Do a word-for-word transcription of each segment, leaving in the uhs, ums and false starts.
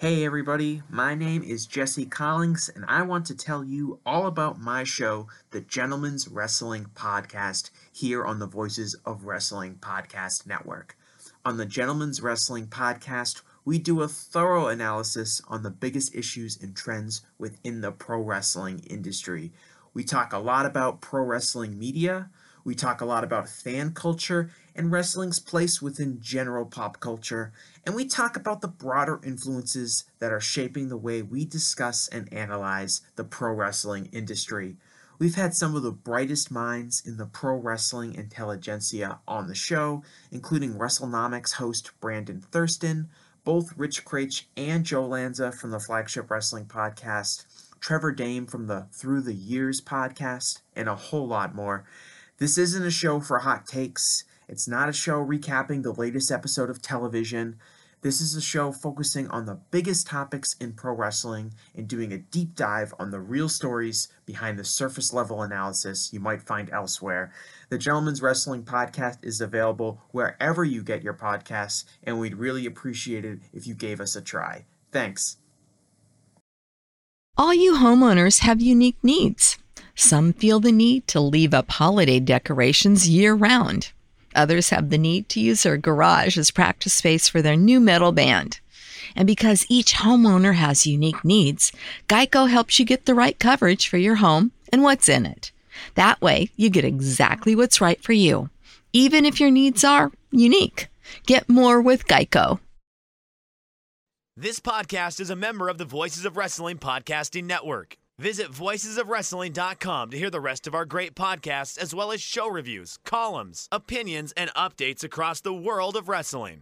Hey everybody, my name is Jesse Collins, and I want to tell you all about my show, the Gentleman's Wrestling Podcast, here on the Voices of Wrestling Podcast Network. On the Gentleman's Wrestling Podcast, we do a thorough analysis on the biggest issues and trends within the pro wrestling industry. We talk a lot about pro wrestling media, we talk a lot about fan culture and wrestling's place within general pop culture, and we talk about the broader influences that are shaping the way we discuss and analyze the pro wrestling industry. We've had some of the brightest minds in the pro wrestling intelligentsia on the show, including WrestleNomics host Brandon Thurston, both Rich Craich and Joe Lanza from the Flagship Wrestling Podcast, Trevor Dame from the Through the Years podcast, and a whole lot more. This isn't a show for hot takes. It's not a show recapping the latest episode of television. This is a show focusing on the biggest topics in pro wrestling and doing a deep dive on the real stories behind the surface level analysis you might find elsewhere. The Gentleman's Wrestling Podcast is available wherever you get your podcasts, and we'd really appreciate it if you gave us a try. Thanks. All you homeowners have unique needs. Some feel the need to leave up holiday decorations year-round. Others have the need to use their garage as practice space for their new metal band. And because each homeowner has unique needs, Geico helps you get the right coverage for your home and what's in it. That way, you get exactly what's right for you, even if your needs are unique. Get more with Geico. This podcast is a member of the Voices of Wrestling Podcasting Network. Visit voices of wrestling dot com to hear the rest of our great podcasts, as well as show reviews, columns, opinions, and updates across the world of wrestling.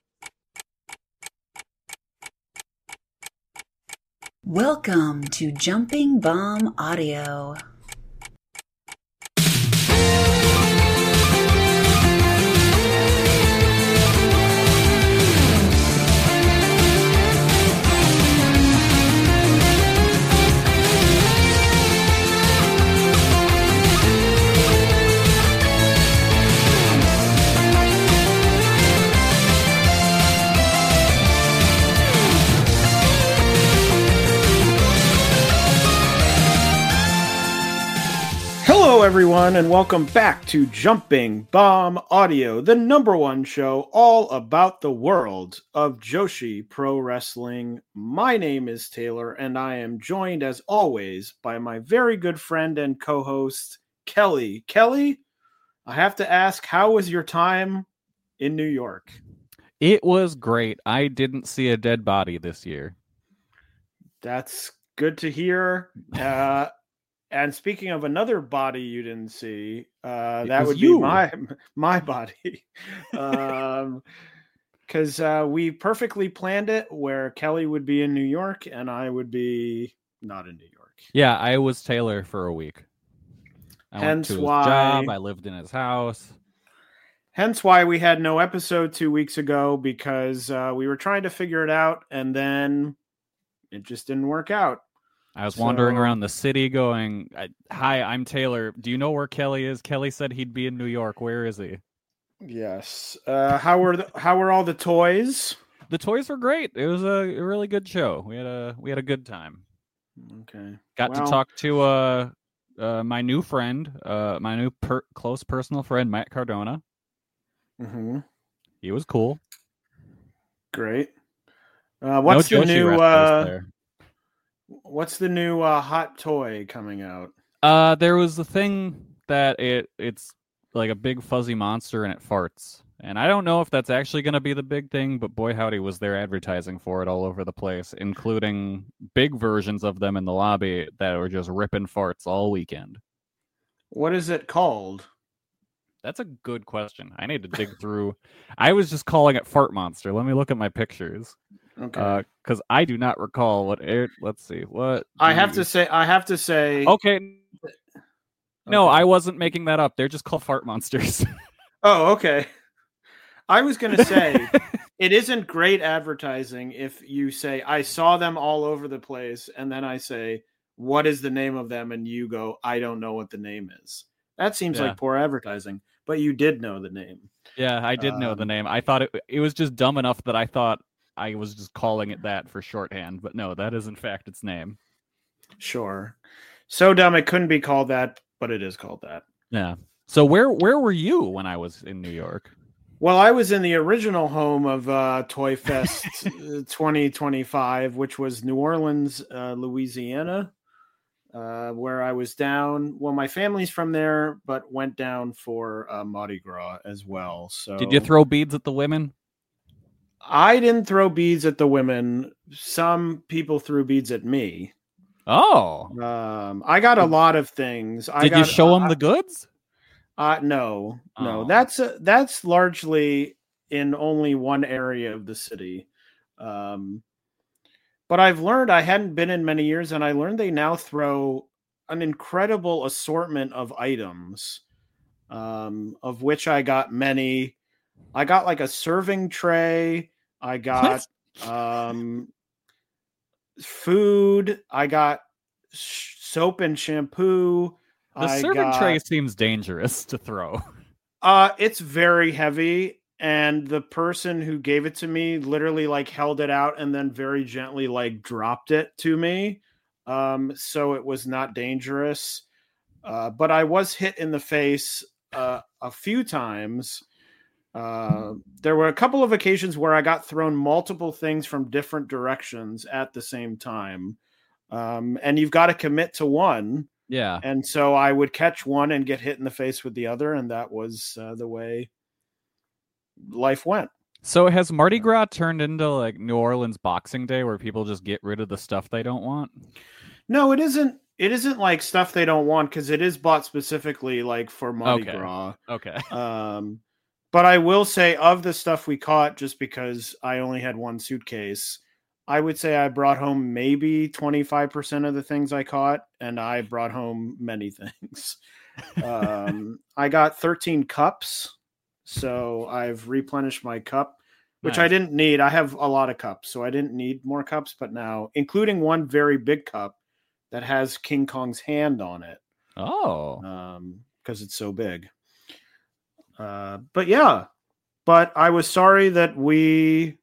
Welcome to Jumping Bomb Audio. Hello, everyone, and welcome back to Jumping Bomb Audio, the number one show all about the world of Joshi Pro Wrestling. My name is Taylor, and I am joined, as always, by my very good friend and co-host, Kelly. Kelly, I have to ask, how was your time in New York? It was great. I didn't see a dead body this year. That's good to hear. Uh... And speaking of another body you didn't see, uh, that would you. be my my body. um, because uh, we perfectly planned it where Kelly would be in New York and I would be not in New York. Yeah, I was Taylor for a week. I hence went to his why job. I lived in his house. Hence why we had no episode two weeks ago, because uh, we were trying to figure it out and then it just didn't work out. I was So- wandering around the city going, hi, I'm Taylor. Do you know where Kelly is? Kelly said he'd be in New York. Where is he? Yes. Uh, how were the, how were all the toys? The toys were great. It was a, a really good show. We had a we had a good time. Okay. Got Well- to talk to uh, uh my new friend, uh my new per- close personal friend, Matt Cardona. Mm-hmm. He was cool. Great. Uh, what's no the Joshi new wrestlers uh, there. What's the new uh, hot toy coming out? Uh, there was the thing that it it's like a big fuzzy monster and it farts. And I don't know if that's actually going to be the big thing, but boy howdy was there advertising for it all over the place, including big versions of them in the lobby that were just ripping farts all weekend. What is it called? That's a good question. I need to dig through. I was just calling it Fart Monster. Let me look at my pictures. Okay. Because uh, I do not recall what aired. Let's see. What I have do- to say. I have to say. Okay. No, Okay. I wasn't making that up. They're just called Fart Monsters. Oh, okay. I was going to say it isn't great advertising if you say I saw them all over the place, and then I say what is the name of them, and you go I don't know what the name is. That seems Yeah. like poor advertising. But you did know the name. Yeah, I did know the Um, name. I thought it it was just dumb enough that I thought I was just calling it that for shorthand. But no, that is in fact its name. Sure. So dumb it couldn't be called that, but it is called that. Yeah. So where where were you when I was in New York? Well, I was in the original home of uh, Toy Fest twenty twenty-five, which was New Orleans, uh, Louisiana, uh, where I was down. Well, my family's from there, but went down for uh, Mardi Gras as well. So, did you throw beads at the women? I didn't throw beads at the women. Some people threw beads at me. Oh, um, I got a lot of things. I did got, you show them uh, the goods? Uh, no, no, Oh. that's uh, that's largely in only one area of the city. Um, but I've learned, I hadn't been in many years, and I learned they now throw an incredible assortment of items, um, of which I got many. I got like a serving tray. I got um, food. I got sh- soap and shampoo. The I serving got, tray seems dangerous to throw. Uh, it's very heavy, and the person who gave it to me literally like held it out and then very gently like dropped it to me. Um, so it was not dangerous. Uh, but I was hit in the face uh, a few times. Uh, there were a couple of occasions where I got thrown multiple things from different directions at the same time. Um, and you've got to commit to one. Yeah. And so I would catch one and get hit in the face with the other. And that was uh, the way life went. So has Mardi Gras turned into like New Orleans Boxing Day where people just get rid of the stuff they don't want? No, it isn't. It isn't like stuff they don't want, because it is bought specifically like for Mardi Okay. Gras. Okay. Um, but I will say, of the stuff we caught, just because I only had one suitcase, I would say I brought home maybe twenty-five percent of the things I caught, and I brought home many things. um, I got thirteen cups, so I've replenished my cup, which I Nice. didn't need. I have a lot of cups, so I didn't need more cups, but now, including one very big cup that has King Kong's hand on it, Oh. um, because it's so big. Uh, but yeah, but I was sorry that we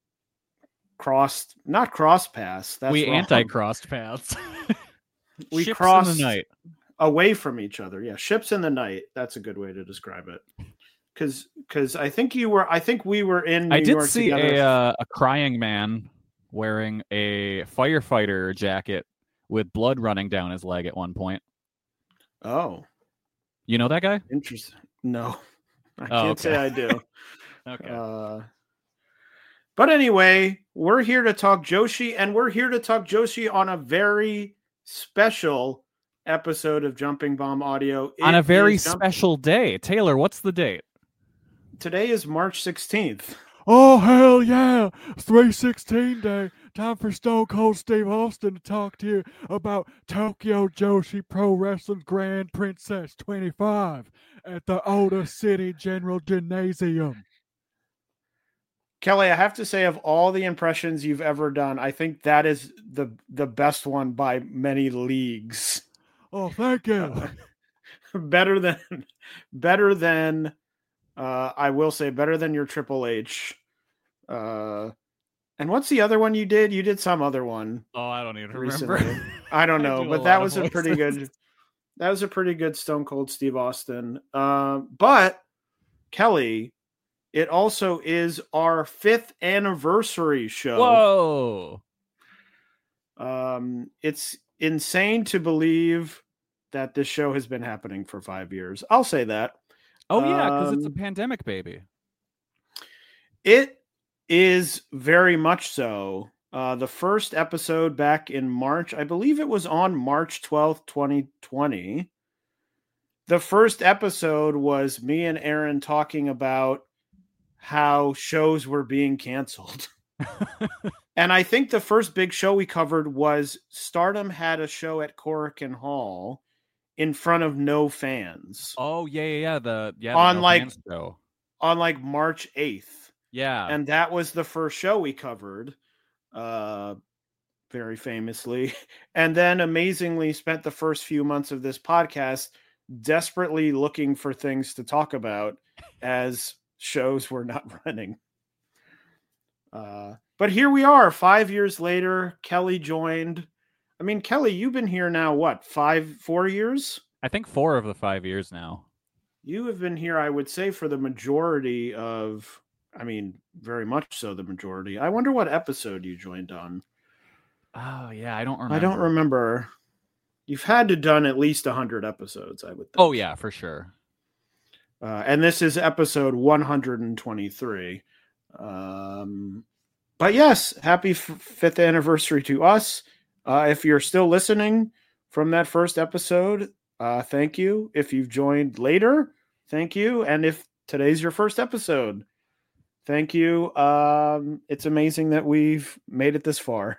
crossed, not cross paths. That's we wrong. anti-crossed paths. We Ships crossed in the night. away from each other. Yeah, ships in the night. That's a good way to describe it. Because, because I think you were, I think we were in New I did York see together. a uh, a crying man wearing a firefighter jacket with blood running down his leg at one point. Oh, You know that guy? interesting. No, I Oh, can't okay. say I do. Okay. Uh, but anyway, we're here to talk Joshi, and we're here to talk Joshi on a very special episode of Jumping Bomb Audio. On It a very is jump- special day. Taylor, what's the date? Today is March sixteenth. Oh, hell yeah. three sixteen day. Time for Stone Cold Steve Austin to talk to you about Tokyo Joshi Pro Wrestling Grand Princess twenty-five at the Oda City General Gymnasium. Kelly, I have to say, of all the impressions you've ever done, I think that is the the best one by many leagues. Oh, thank you. better than, better than, uh, I will say, better than your Triple H. Uh, and what's the other one you did? You did some other one. Oh, I don't even recently. remember. I don't I know, do a but lot that of was a pretty voices. good. That was a pretty good Stone Cold Steve Austin. Uh, but Kelly, it also is our fifth anniversary show. Whoa. Um, it's insane to believe that this show has been happening for five years. I'll say that. Oh, yeah, because it's a Um, pandemic baby. It is very much so. Uh, the first episode back in March, I believe it was on March twelfth, twenty twenty. The first episode was me and Aaron talking about how shows were being canceled. And I think the first big show we covered was Stardom had a show at Korakuen Hall in front of no fans Oh, yeah, yeah, yeah. The, yeah, the On, No like- Fans show. on like March eighth. Yeah. And that was the first show we covered, uh, very famously. And then amazingly spent the first few months of this podcast desperately looking for things to talk about as shows were not running. Uh, but here we are, five years later. Kelly joined. I mean, Kelly, you've been here now, what, five, four years? I think four of the five years now. You have been here, I would say, for the majority of, I mean, very much so the majority. I wonder what episode you joined on. Oh, yeah, I don't remember. I don't remember. You've had to done at least one hundred episodes, I would think. Oh, yeah, for sure. Uh, and this is episode one hundred twenty-three. Um, but yes, happy f- fifth anniversary to us. Uh, if you're still listening from that first episode, uh, thank you. If you've joined later, thank you. And if today's your first episode, thank you. Um, it's amazing that we've made it this far.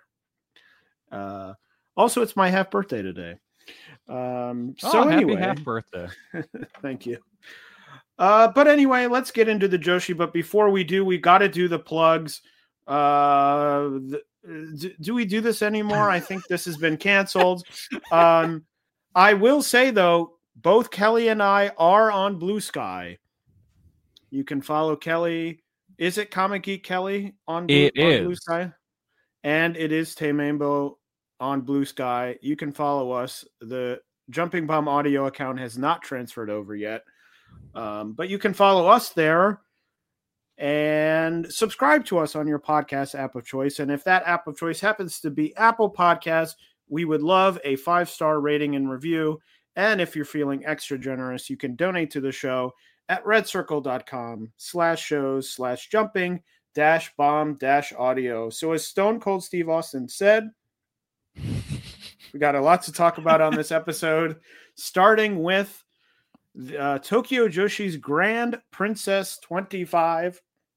Uh, also, it's my half birthday today. Um, oh, so happy anyway, half birthday. thank you. Uh, but anyway, let's get into the Joshi. But before we do, we got to do the plugs. Uh, the, do, do we do this anymore? I think this has been canceled. Um, I will say, though, both Kelly and I are on Blue Sky. You can follow Kelly. Is it Comic Geek Kelly on Blue, it on is. Blue Sky? And it is Taymambo on Blue Sky. You can follow us. The Jumping Bomb audio account has not transferred over yet. Um, but you can follow us there and subscribe to us on your podcast app of choice. And if that app of choice happens to be Apple Podcasts, we would love a five-star rating and review. And if you're feeling extra generous, you can donate to the show at redcircle.com slash shows slash jumping dash bomb dash audio. So as Stone Cold Steve Austin said, we got a lot to talk about on this episode, starting with Uh, Tokyo Joshi's Grand Princess twenty-five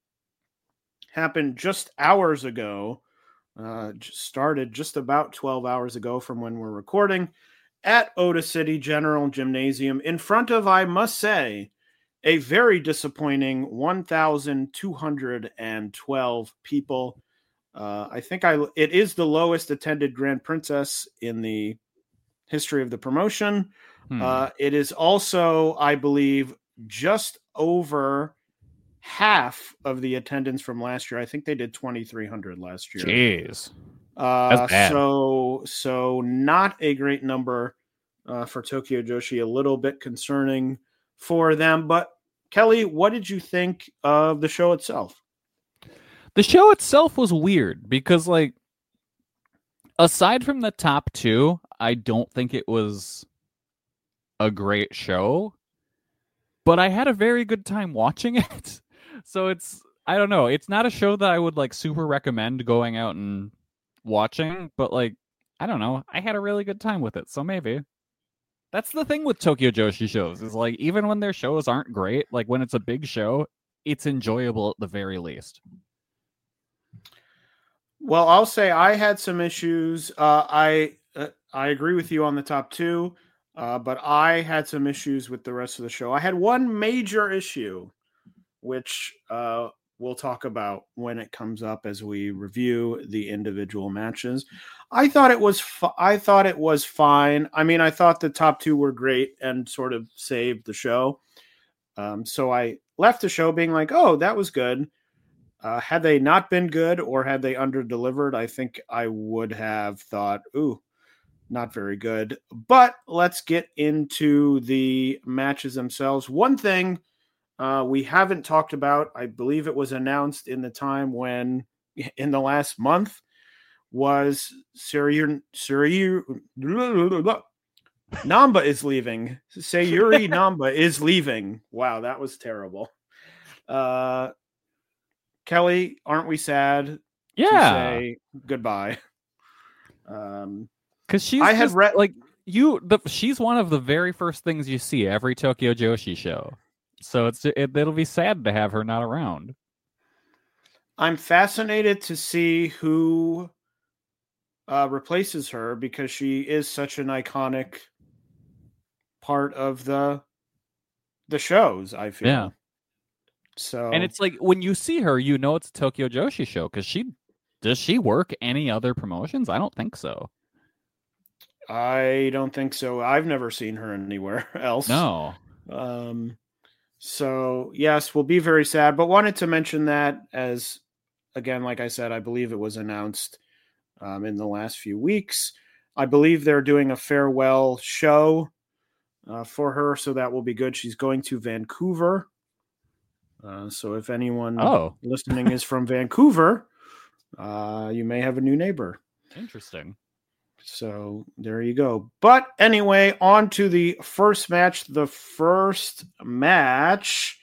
happened just hours ago. Uh, just started just about twelve hours ago from when we're recording at Ota City General Gymnasium in front of, I must say, a very disappointing one thousand two hundred twelve people. Uh, I think I it is the lowest attended Grand Princess in the history of the promotion. Hmm. Uh, it is also, I believe, just over half of the attendance from last year. I think they did twenty-three hundred last year. Jeez. Uh, That's bad. so, so not a great number uh, for Tokyo Joshi. A little bit concerning for them. But Kelly, what did you think of the show itself? The show itself was weird because, like, aside from the top two, I don't think it was a great show, but I had a very good time watching it. So it's, I don't know, it's not a show that I would like super recommend going out and watching, but like, I don't know, I had a really good time with it. So maybe that's the thing with Tokyo Joshi shows is like, even when their shows aren't great, like when it's a big show, it's enjoyable at the very least. Well, I'll say I had some issues. Uh, I uh, I agree with you on the top two. Uh, but I had some issues with the rest of the show. I had one major issue, which uh, we'll talk about when it comes up as we review the individual matches. I thought it was fu- I thought it was fine. I mean, I thought the top two were great and sort of saved the show. Um, so I left the show being like, oh, that was good. Uh, had they not been good or had they under-delivered, I think I would have thought, ooh, not very good. But let's get into the matches themselves. One thing uh, we haven't talked about, I believe it was announced in the time when, in the last month, was Sayuri, Sayuri, Namba is leaving. Sayuri Namba is leaving. Wow, that was terrible. Uh, Kelly, aren't we sad Yeah. to say goodbye? Um, Because she's I had just, read- like you. The she's one of the very first things you see every Tokyo Joshi show. So it's it, it'll be sad to have her not around. I'm fascinated to see who uh, replaces her because she is such an iconic part of the the shows. I feel. Yeah. So And it's like when you see her, you know it's a Tokyo Joshi show because she does she work any other promotions? I don't think so. I don't think so. I've never seen her anywhere else. No. Um, so yes, we'll be very sad, but wanted to mention that as again, like I said, I believe it was announced um, in the last few weeks. I believe they're doing a farewell show uh, for her, so that will be good. She's going to Vancouver. Uh, so if anyone Oh. listening is from Vancouver, uh, you may have a new neighbor. Interesting. So there you go. But anyway, on to the first match. The first match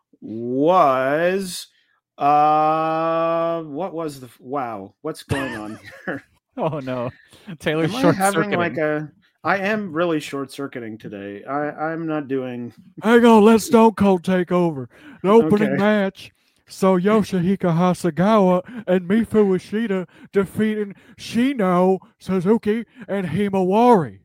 was uh what was the wow, what's going on here? Oh no. Taylor's Am I short having circuiting. like a I am really short circuiting today. I, I'm not doing Hang on, let Stone Cold take over. The opening Okay. match saw Yoshihiko Hasegawa and Mifu Ishida defeating Shino, Suzuki, and Himawari.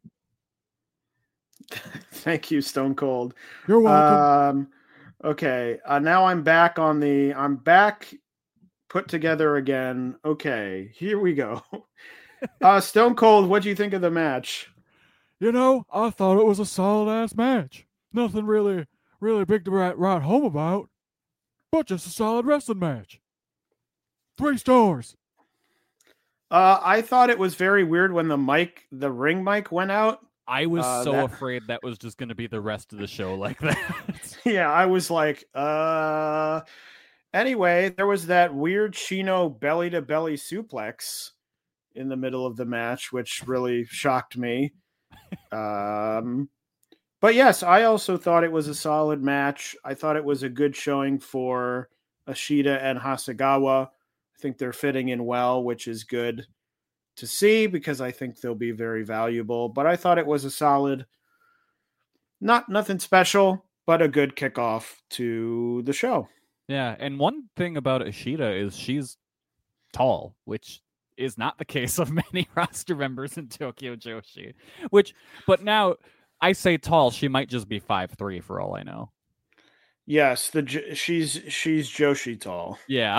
Thank you, Stone Cold. You're welcome. Um okay. Uh, now I'm back on the I'm back put together again. Okay, here we go. Uh Stone Cold, what do you think of the match? You know, I thought it was a solid-ass match. Nothing really, really big to write, write home about, but just a solid wrestling match. Three stars. Uh, I thought it was very weird when the mic, the ring mic went out. I was Uh, so that- afraid that was just going to be the rest of the show like that. Yeah, I was like, uh. Anyway, there was that weird Shino belly to belly suplex in the middle of the match, which really shocked me. Um, but yes, I also thought it was a solid match. I thought it was a good showing for Ishida and Hasegawa. I think they're fitting in well, which is good to see because I think they'll be very valuable. But I thought it was a solid, not nothing special, but a good kickoff to the show. Yeah, and one thing about Ishida is she's tall, which is not the case of many roster members in Tokyo Joshi. Which, but now I say tall, she might just be five three for all I know. Yes, the J- she's she's Joshi tall, Yeah.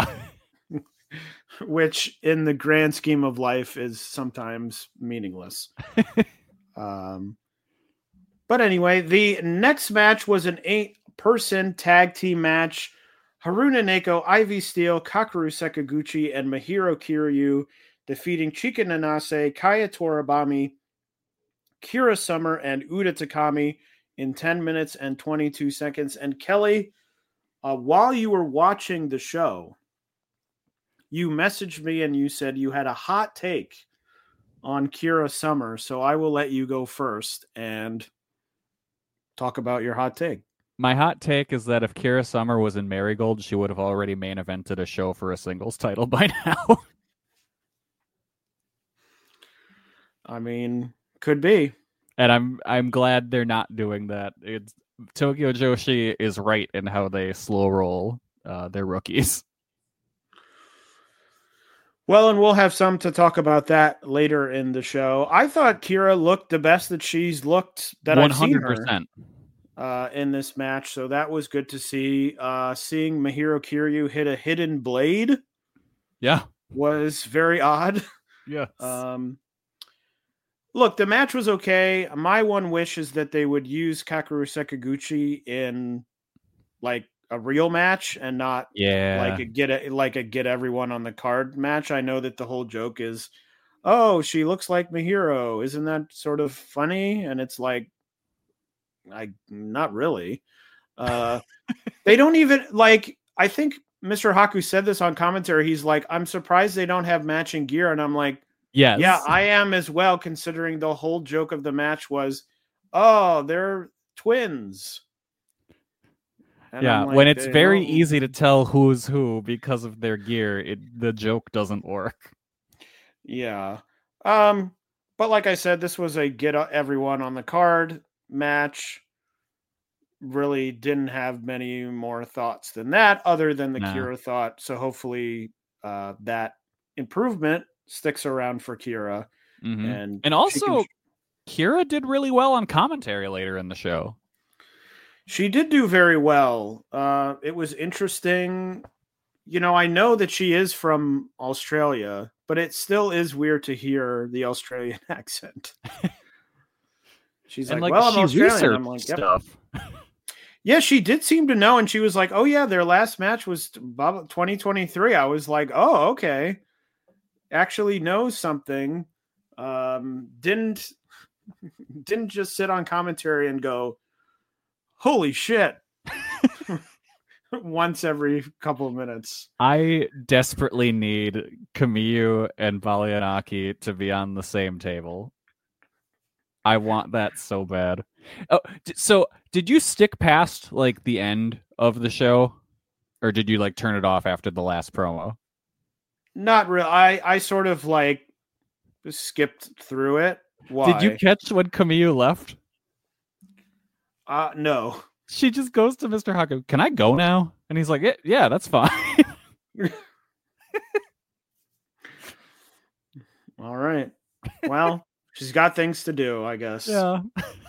which in the grand scheme of life is sometimes meaningless. um, but anyway, the next match was an eight-person tag team match. Haruna Neko, Ivy Steele, Kakeru Sekaguchi, and Mahiro Kiryu defeating Chika Nanase, Kaya Toribami, Kira Summer, and Uda Takami in ten minutes and twenty-two seconds. And Kelly, uh, while you were watching the show, you messaged me and you said you had a hot take on Kira Summer. So I will let you go first and talk about your hot take. My hot take is that if Kira Summer was in Marigold, she would have already main evented a show for a singles title by now. I mean, could be. And I'm I'm glad they're not doing that. It's Tokyo Joshi is right in how they slow roll uh, their rookies. Well, and we'll have some to talk about that later in the show. I thought Kira looked the best that she's looked that One I've seen hundred her percent. uh, in this match, so that was good to see. Uh, seeing Mahiro Kiryu hit a hidden blade Yeah. was very odd. Yes. Um, look, the match was okay. My one wish is that they would use Kakeru Sekaguchi in like a real match and not yeah. like a get a, like a get everyone on the card match. I know that the whole joke is, oh, she looks like Mahiro. Isn't that sort of funny? And it's like, I not really. Uh, they don't even like. I think Mister Haku said this on commentary. He's like, I'm surprised they don't have matching gear, and I'm like, yes. yeah, I am as well. Considering the whole joke of the match was, oh, they're twins. And yeah, I'm like, when it's they very don't- easy to tell who's who because of their gear, it the joke doesn't work. Yeah. Um, but like I said, this was a get everyone on the card match. Really didn't have many more thoughts than that, other than the No. Kira thought. So hopefully uh, that improvement sticks around for Kira. Mhm. And And she also, can- Kira did really well on commentary later in the show. She did do very well. Uh, it was interesting. You know, I know that she is from Australia, but it still is weird to hear the Australian accent. She's and like, like, well, I'm she Australian. researched I'm like, yep. stuff. Yeah, she did seem to know, and she was like, "Oh yeah, their last match was twenty twenty-three." I was like, "Oh, okay." Actually knows something. Um, didn't didn't just sit on commentary and go, "Holy shit." Once every couple of minutes. I desperately need Kamiyu and Valianaki to be on the same table. I want that so bad. Oh, so did you stick past like the end of the show, or did you like turn it off after the last promo? Not real. I I sort of like skipped through it. Why? Did you catch when Kamiyu left? Uh no. She just goes to Mister Haku. Can I go now? And he's like, yeah, yeah, that's fine. All right. Well, she's got things to do, I guess. Yeah.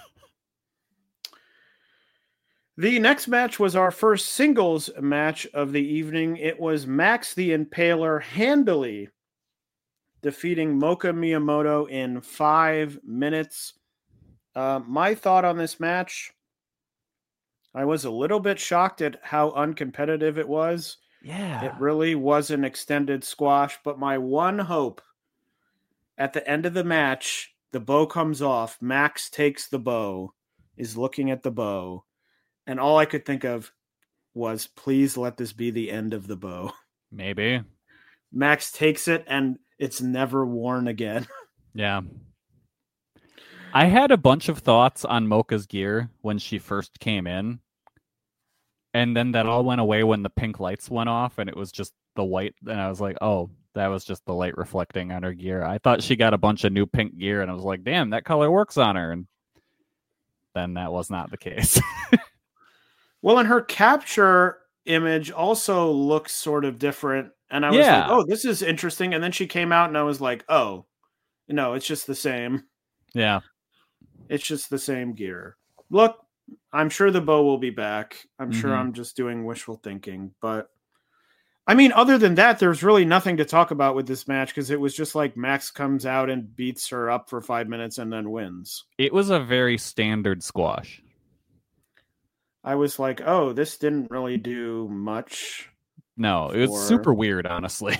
The next match was our first singles match of the evening. It was Max the Impaler handily defeating Moka Miyamoto in five minutes. Uh, my thought on this match, I was a little bit shocked at how uncompetitive it was. Yeah. It really was an extended squash, but my one hope at the end of the match, the bow comes off, Max takes the bow, is looking at the bow, and all I could think of was, please let this be the end of the bow. Maybe. Max takes it, and it's never worn again. Yeah. I had a bunch of thoughts on Mocha's gear when she first came in. And then that all went away when the pink lights went off and it was just the white. And I was like, oh, that was just the light reflecting on her gear. I thought she got a bunch of new pink gear and I was like, damn, that color works on her. And then that was not the case. Well, and her capture image also looks sort of different. And I was Yeah. like, oh, this is interesting. And then she came out and I was like, oh, no, it's just the same. Yeah. It's just the same gear. Look, I'm sure the bow will be back. I'm Mm-hmm. sure I'm just doing wishful thinking. But, I mean, other than that, there's really nothing to talk about with this match because it was just like Max comes out and beats her up for five minutes and then wins. It was a very standard squash. I was like, oh, this didn't really do much. No, it was for... super weird, honestly.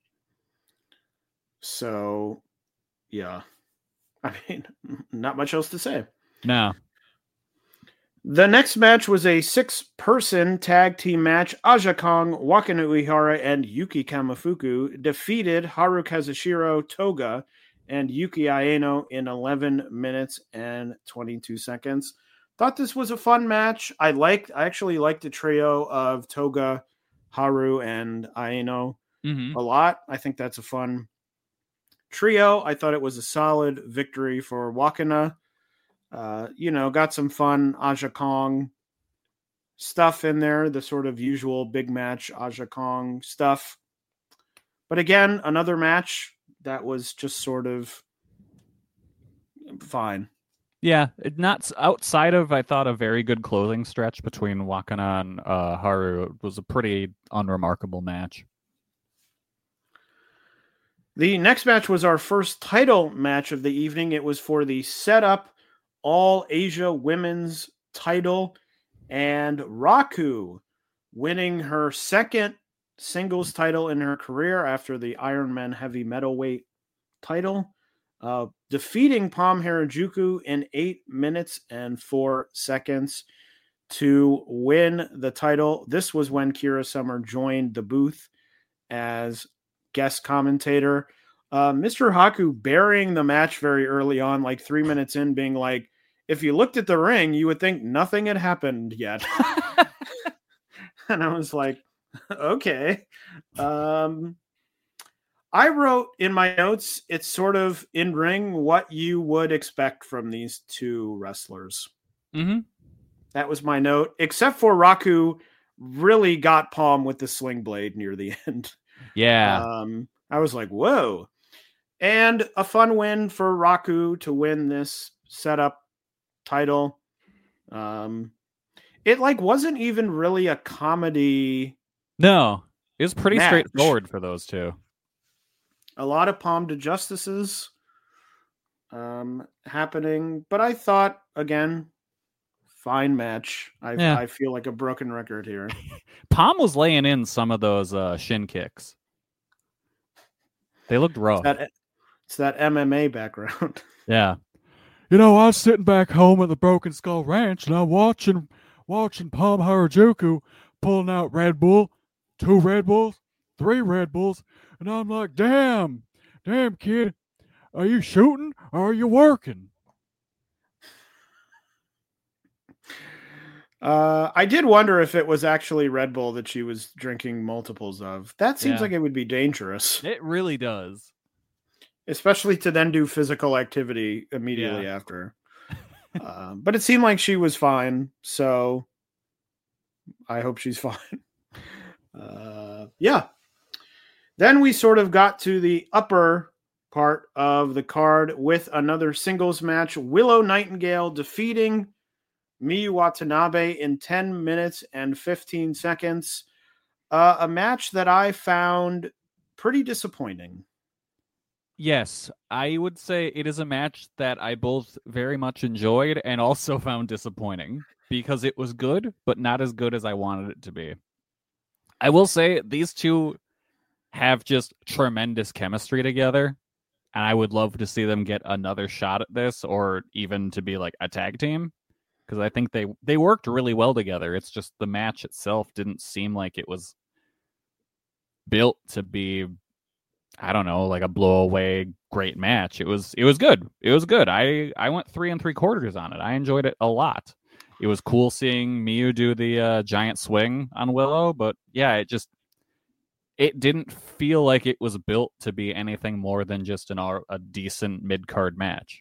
So, yeah. I mean, not much else to say. No. The next match was a six-person tag team match. Aja Kong, Wakano Uehara, and Yuki Kamifuku defeated Haru Kazushiro, Toga, and Yuki Aeno in eleven minutes and twenty-two seconds. Thought this was a fun match. I liked, I actually liked the trio of Toga, Haru, and Aeno Mm-hmm. a lot. I think that's a fun trio. I thought it was a solid victory for Wakana. Uh, you know, got some fun Aja Kong stuff in there, the sort of usual big match Aja Kong stuff. But again, another match that was just sort of fine. Yeah, it not outside of, I thought, a very good closing stretch between Wakana and uh, Haru. It was a pretty unremarkable match. The next match was our first title match of the evening. It was for the setup All Asia Women's title, and Raku winning her second singles title in her career after the Ironman heavy metalweight title, uh, defeating Pam Harajuku in eight minutes and four seconds to win the title. This was when Kira Summer joined the booth as guest commentator. Uh, Mister Haku burying the match very early on, like three minutes in, being like, if you looked at the ring, you would think nothing had happened yet. And I was like, okay. Um, I wrote in my notes, it's sort of in ring what you would expect from these two wrestlers. Mm-hmm. That was my note, except for Raku really got Palm with the sling blade near the end. Yeah. Um, I was like, whoa. And a fun win for Raku to win this setup title. Um, it like wasn't even really a comedy. No, it was pretty match. straightforward for those two. A lot of palm to justices um, happening, but I thought again, fine match. I Yeah. I feel like a broken record here. Palm was laying in some of those uh, shin kicks. They looked rough. It's that, it's that M M A background. Yeah. You know, I was sitting back home at the Broken Skull Ranch, and I'm watching watching Palm Harajuku pulling out Red Bull, two Red Bulls, three Red Bulls, and I'm like, damn, damn, kid, are you shooting or are you working? Uh, I did wonder if it was actually Red Bull that she was drinking multiples of. That seems Yeah. like it would be dangerous, It really does. especially to then do physical activity immediately Yeah. after. um, but it seemed like she was fine, so I hope she's fine. Uh, yeah. Then we sort of got to the upper part of the card with another singles match. Willow Nightingale defeating Miyu Watanabe in ten minutes and fifteen seconds. Uh, a match that I found pretty disappointing. Yes, I would say it is a match that I both very much enjoyed and also found disappointing because it was good, but not as good as I wanted it to be. I will say these two have just tremendous chemistry together, and I would love to see them get another shot at this or even to be like a tag team because I think they, they worked really well together. It's just the match itself didn't seem like it was built to be, I don't know, like a blow away great match. It was it was good. It was good. I, I went three and three quarters on it. I enjoyed it a lot. It was cool seeing Miyu do the uh, giant swing on Willow, but yeah, it just it didn't feel like it was built to be anything more than just an a decent mid card match.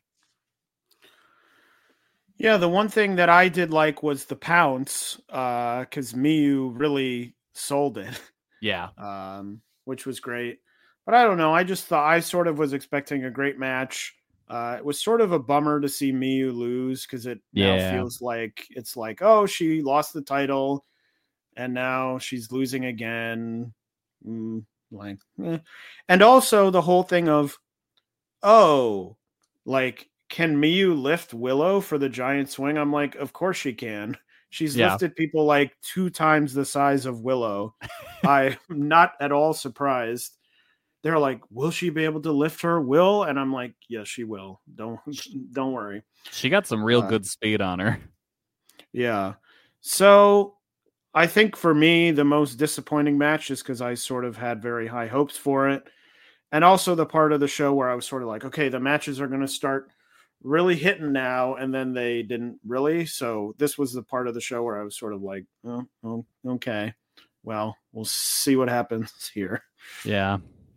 Yeah, the one thing that I did like was the pounce, because uh, Miyu really sold it. Yeah, um, which was great. But I don't know. I just thought I sort of was expecting a great match. Uh, it was sort of a bummer to see Miyu lose because it yeah. now feels like it's like, oh, she lost the title and now she's losing again. Mm, like, eh. And also the whole thing of, oh, like, can Miyu lift Willow for the giant swing? I'm like, of course she can. She's Yeah. lifted people like two times the size of Willow. I'm not at all surprised. They're like, will she be able to lift her? Will? And I'm like, yes, she will. Don't don't worry. She got some real Uh, good speed on her. Yeah. So I think for me, the most disappointing match is because I sort of had very high hopes for it. And also the part of the show where I was sort of like, okay, the matches are going to start really hitting now. And then they didn't really. So this was the part of the show where I was sort of like, oh, oh okay, well, we'll see what happens here. Yeah.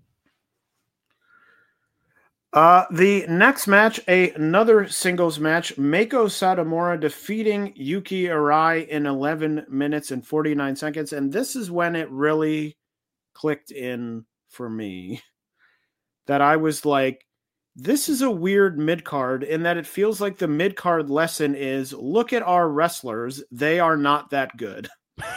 Uh, the next match, a, another singles match, Meiko Satomura defeating Yuki Arai in eleven minutes and forty-nine seconds. And this is when it really clicked in for me that I was like, this is a weird mid-card in that it feels like the mid-card lesson is, look at our wrestlers. They are not that good.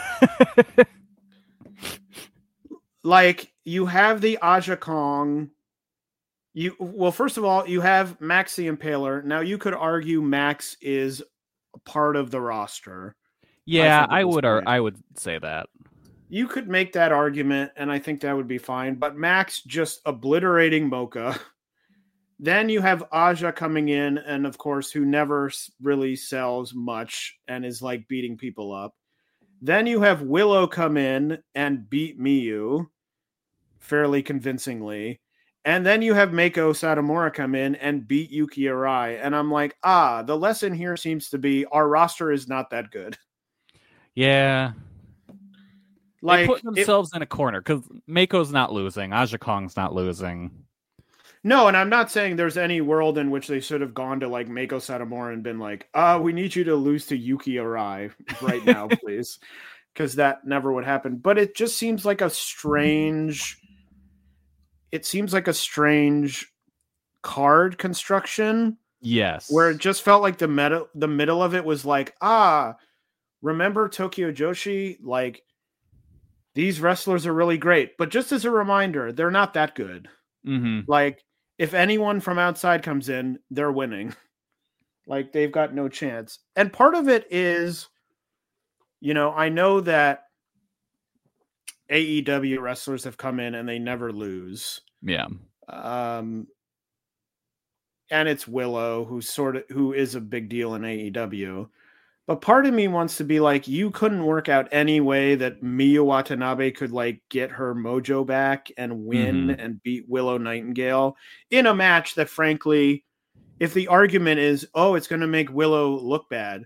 Like, you have the Aja Kong. You well, first of all, you have Max the Impaler. Now, you could argue Max is a part of the roster. Yeah, I I, think at this would. Ar- point. I would say that. You could make that argument, and I think that would be fine. But Max just obliterating Mocha. Then you have Aja coming in, and of course, who never s- really sells much and is like beating people up. Then you have Willow come in and beat Miyu fairly convincingly. And then you have Meiko Satomura come in and beat Yuki Arai. And I'm like, ah, the lesson here seems to be our roster is not that good. Yeah. Like, they put it- themselves in a corner because Mako's not losing. Aja Kong's not losing. no, and I'm not saying there's any world in which they should have gone to like Meiko Satomura and been like, uh, we need you to lose to Yuki Arai right now, please. Because that never would happen. But it just seems like a strange... It seems like a strange card construction Yes. where it just felt like the meta, the middle of it was like, ah, remember Tokyo Joshi? Like, these wrestlers are really great. But just as a reminder, they're not that good. Mm-hmm. Like, if anyone from outside comes in, they're winning. Like, they've got no chance. And part of it is, you know, I know that A E W wrestlers have come in and they never lose. Yeah. Um, and it's Willow, who's sort of, who is a big deal in A E W. But part of me wants to be like, you couldn't work out any way that Miyu Watanabe could like get her mojo back and win Mhm. and beat Willow Nightingale in a match that, frankly, if the argument is, oh, it's going to make Willow look bad,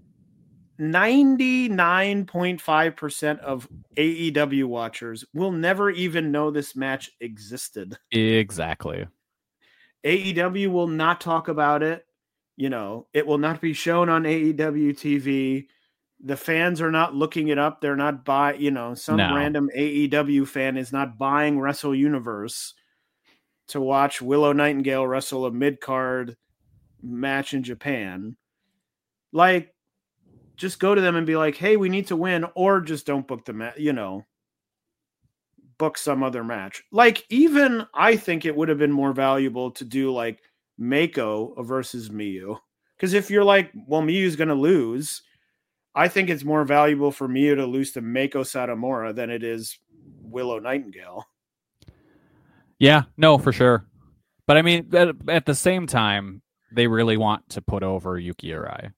ninety-nine point five percent of A E W watchers will never even know this match existed. Exactly. A E W will not talk about it. You know, it will not be shown on A E W T V. The fans are not looking it up. They're not buy, you know, some No. random A E W fan is not buying Wrestle Universe to watch Willow Nightingale wrestle a mid-card match in Japan. Like, just go to them and be like, hey, we need to win, or just don't book the match, you know, book some other match. Like, even I think it would have been more valuable to do like Mako versus Miyu. Because if you're like, well, Miyu's going to lose, I think it's more valuable for Miyu to lose to Mako Satomura than it is Willow Nightingale. Yeah, no, for sure. But I mean, at, at the same time, they really want to put over Yuki Arai.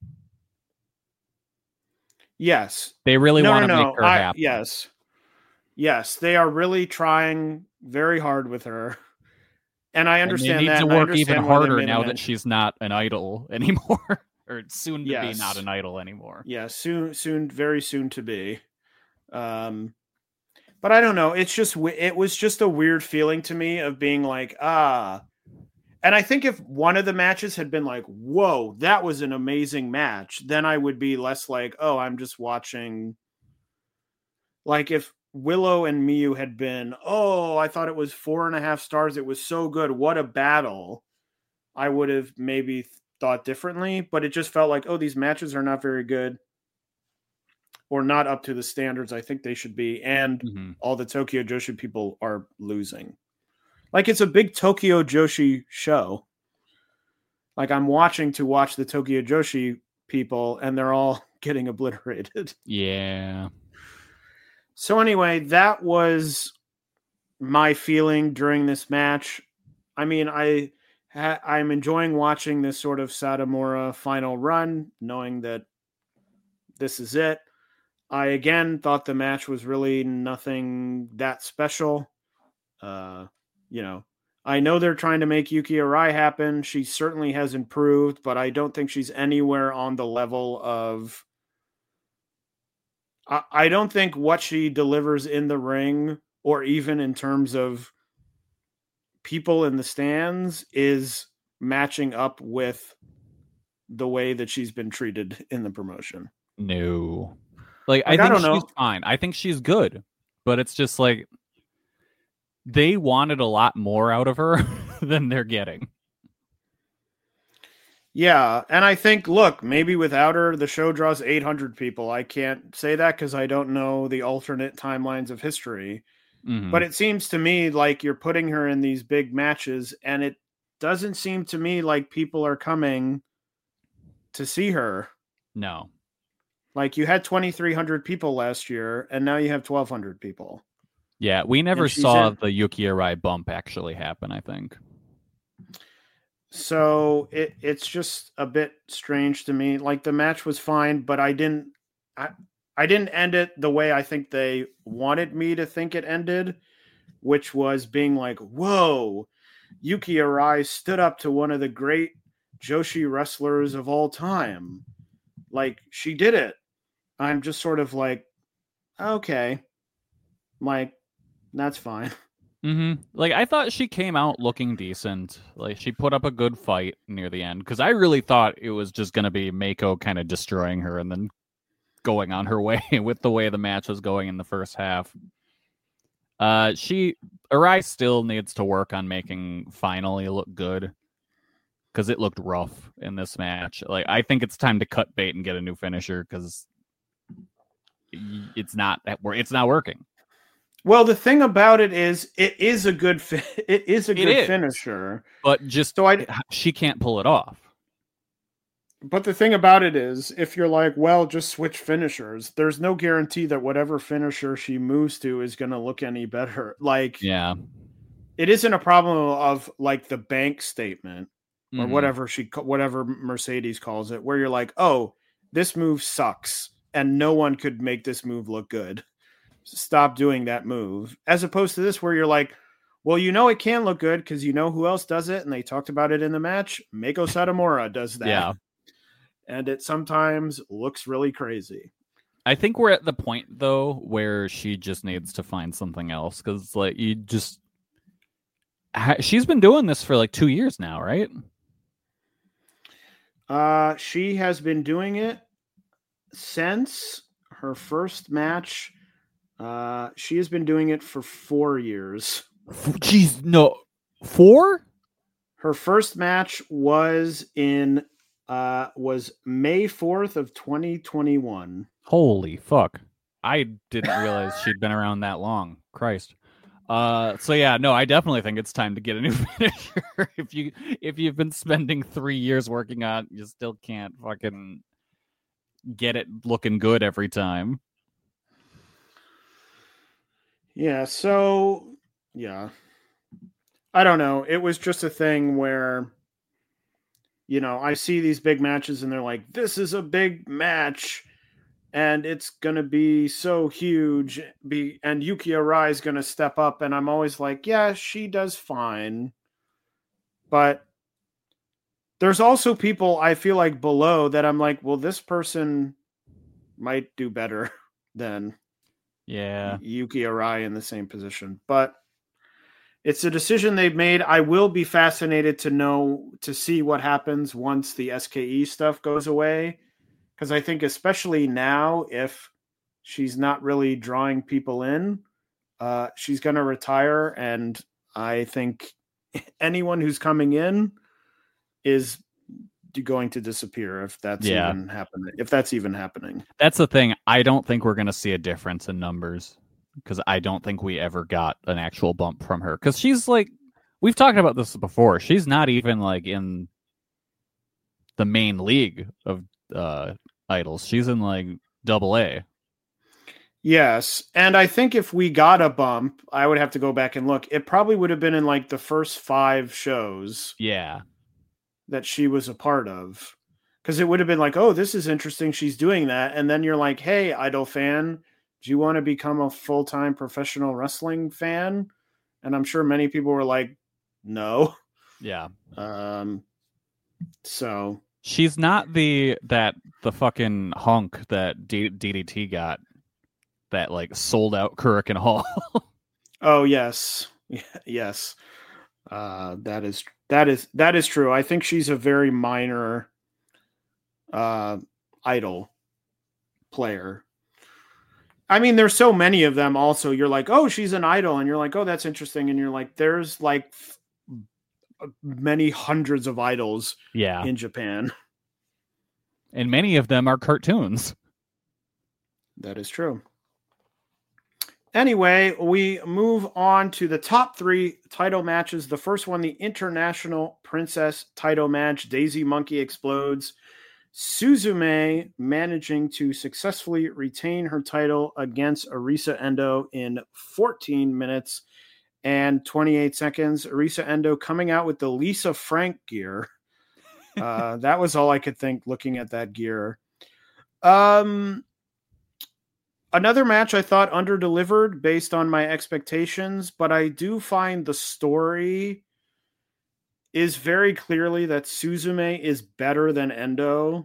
Yes. They really no, want to no, no. make her I, happy. Yes. Yes, they are really trying very hard with her. And I understand and they need that. to and I work even understand why they harder made now a that match. she's not an idol anymore, or soon to Yes. be not an idol anymore. Yeah, soon, soon, very soon to be. Um, but I don't know. It's just, it was just a weird feeling to me of being like, ah. And I think if one of the matches had been like, whoa, that was an amazing match, then I would be less like, oh, I'm just watching. Like if Willow and Miyu had been, oh, I thought it was four and a half stars. It was so good. What a battle. I would have maybe thought differently, but it just felt like, oh, these matches are not very good or not up to the standards I think they should be. And Mm-hmm. all the Tokyo Joshi people are losing. Like it's a big Tokyo Joshi show. Like I'm watching to watch the Tokyo Joshi people and they're all getting obliterated. Yeah. So anyway, that was my feeling during this match. I mean, I ha- I'm enjoying watching this sort of Satomura final run, knowing that this is it. I again thought the match was really nothing that special. Uh, you know, I know they're trying to make Yuki Arai happen. She certainly has improved, but I don't think she's anywhere on the level of. I, I don't think what she delivers in the ring, or even in terms of people in the stands, is matching up with the way that she's been treated in the promotion. No. Like, Like, I I think don't she's know. fine. I think she's good. But it's just like they wanted a lot more out of her than they're getting. Yeah, and I think, look, maybe without her, the show draws eight hundred people. I can't say that because I don't know the alternate timelines of history. Mhm. But it seems to me like you're putting her in these big matches, and it doesn't seem to me like people are coming to see her. No. Like you had twenty-three hundred people last year, and now you have twelve hundred people. Yeah, we never And she's saw in- the Yuki Arai bump actually happen, I think. So it it's just a bit strange to me. Like the match was fine, but I didn't I I didn't end it the way I think they wanted me to think it ended, which was being like, whoa, Yuki Arai stood up to one of the great Joshi wrestlers of all time. Like she did it. I'm just sort of like, okay. Like, that's fine. Mm-hmm. Like, I thought she came out looking decent. Like, she put up a good fight near the end. Because I really thought it was just going to be Mako kind of destroying her and then going on her way with the way the match was going in the first half. Uh, she, Arai still needs to work on making Finally look good. Because it looked rough in this match. Like, I think it's time to cut bait and get a new finisher. Because it's not, it's not working. Well, the thing about it is, it is a good fi- it is a It good is. finisher. But just So I she can't pull it off. But the thing about it is, if you're like, well, just switch finishers, there's no guarantee that whatever finisher she moves to is going to look any better. Like, Yeah. it isn't a problem of like the bank statement or Mhm. whatever she, whatever Mercedes calls it, where you're like, oh, this move sucks and no one could make this move look good. Stop doing that move. As opposed to this, where you're like, well, you know, it can look good because you know who else does it. And they talked about it in the match. Meiko Satomura does that. Yeah. And it sometimes looks really crazy. I think we're at the point, though, where she just needs to find something else. Because, like, you just... She's been doing this for, like, two years now, right? Uh, she has been doing it since her first match. Uh, she has been doing it for four years. Jeez, no. Four? Her first match was in... Uh, was May fourth of twenty twenty-one. Holy fuck. I didn't realize she'd been around that long. Christ. Uh, so yeah, no, I definitely think it's time to get a new finisher. if you if you've been spending three years working on it, you still can't fucking get it looking good every time. Yeah, so yeah. I don't know. It was just a thing where, you know, I see these big matches and they're like, this is a big match and it's going to be so huge. Be and Yuki Arai is going to step up. And I'm always like, yeah, she does fine. But there's also people I feel like below that I'm like, well, this person might do better than yeah. Yuki Arai in the same position. But it's a decision they've made. I will be fascinated to know, to see what happens once the S K E stuff goes away. Because I think especially now, if she's not really drawing people in, uh, she's going to retire. And I think anyone who's coming in is going to disappear if that's yeah. even happening. If that's even happening. That's the thing. I don't think we're going to see a difference in numbers. Because I don't think we ever got an actual bump from her. Because she's like, we've talked about this before. She's not even like in the main league of uh, idols. She's in like double A. Yes. And I think if we got a bump, I would have to go back and look. It probably would have been in like the first five shows. Yeah. That she was a part of. Because it would have been like, oh, this is interesting. She's doing that. And then you're like, hey, idol fan, do you want to become a full-time professional wrestling fan? And I'm sure many people were like, no. Yeah. Um. So she's not the that the fucking hunk that D- DDT got that like sold out Kurikan Hall. Oh yes, yes. Uh, that is that is that is true. I think she's a very minor uh idol player. I mean, there's so many of them also. You're like, oh, she's an idol. And you're like, oh, that's interesting. And you're like, there's like f- many hundreds of idols yeah. in Japan. And many of them are cartoons. That is true. Anyway, we move on to the top three title matches. The first one, the International Princess title match. Daisy Monkey explodes. Suzume managing to successfully retain her title against Arisa Endo in fourteen minutes and twenty-eight seconds. Arisa Endo coming out with the Lisa Frank gear. Uh, that was all I could think looking at that gear. Um, another match I thought under-delivered based on my expectations, but I do find the story is very clearly that Suzume is better than Endo.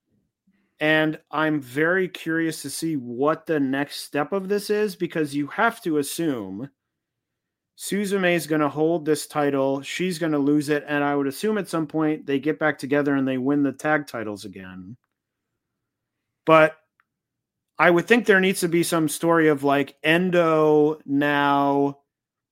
And I'm very curious to see what the next step of this is, because you have to assume Suzume is going to hold this title. She's going to lose it. And I would assume at some point they get back together and they win the tag titles again. But I would think there needs to be some story of like Endo now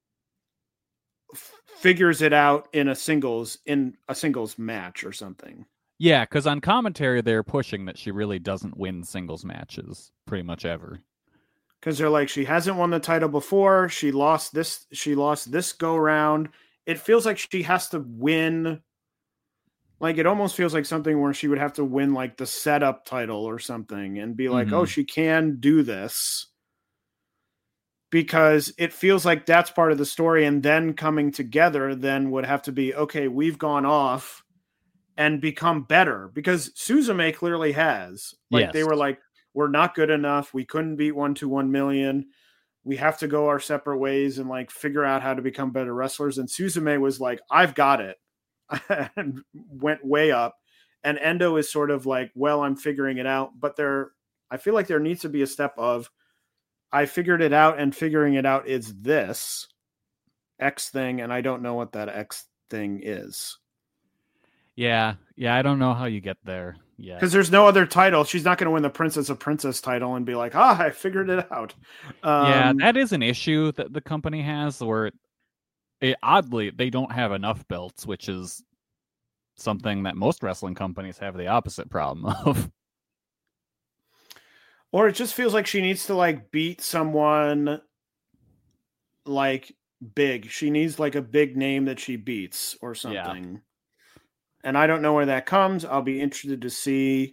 figures it out in a singles in a singles match or something. Yeah, because on commentary they're pushing that she really doesn't win singles matches pretty much ever. Because they're like, she hasn't won the title before. She lost this. She lost this go round. It feels like she has to win Like, it almost feels like something where she would have to win like the setup title or something and be like, Mhm. oh, she can do this. Because it feels like that's part of the story. And then coming together then would have to be, okay, we've gone off and become better. Because Suzume clearly has. Like, they Yes. were like, we're not good enough. We couldn't beat one to one million. We have to go our separate ways and like figure out how to become better wrestlers. And Suzume was like, I've got it. And went way up. And Endo is sort of like, well, I'm figuring it out. But there, I feel like there needs to be a step of, I figured it out, and figuring it out is this X thing, and I don't know what that X thing is. Yeah, yeah, I don't know how you get there. Yeah, Because there's no other title. She's not going to win the Princess of Princess title and be like, ah, I figured it out. Um, yeah, that is an issue that the company has, where it, oddly they don't have enough belts, which is something that most wrestling companies have the opposite problem of. Or it just feels like she needs to like beat someone like big. She needs like a big name that she beats or something. Yeah. And I don't know where that comes. I'll be interested to see.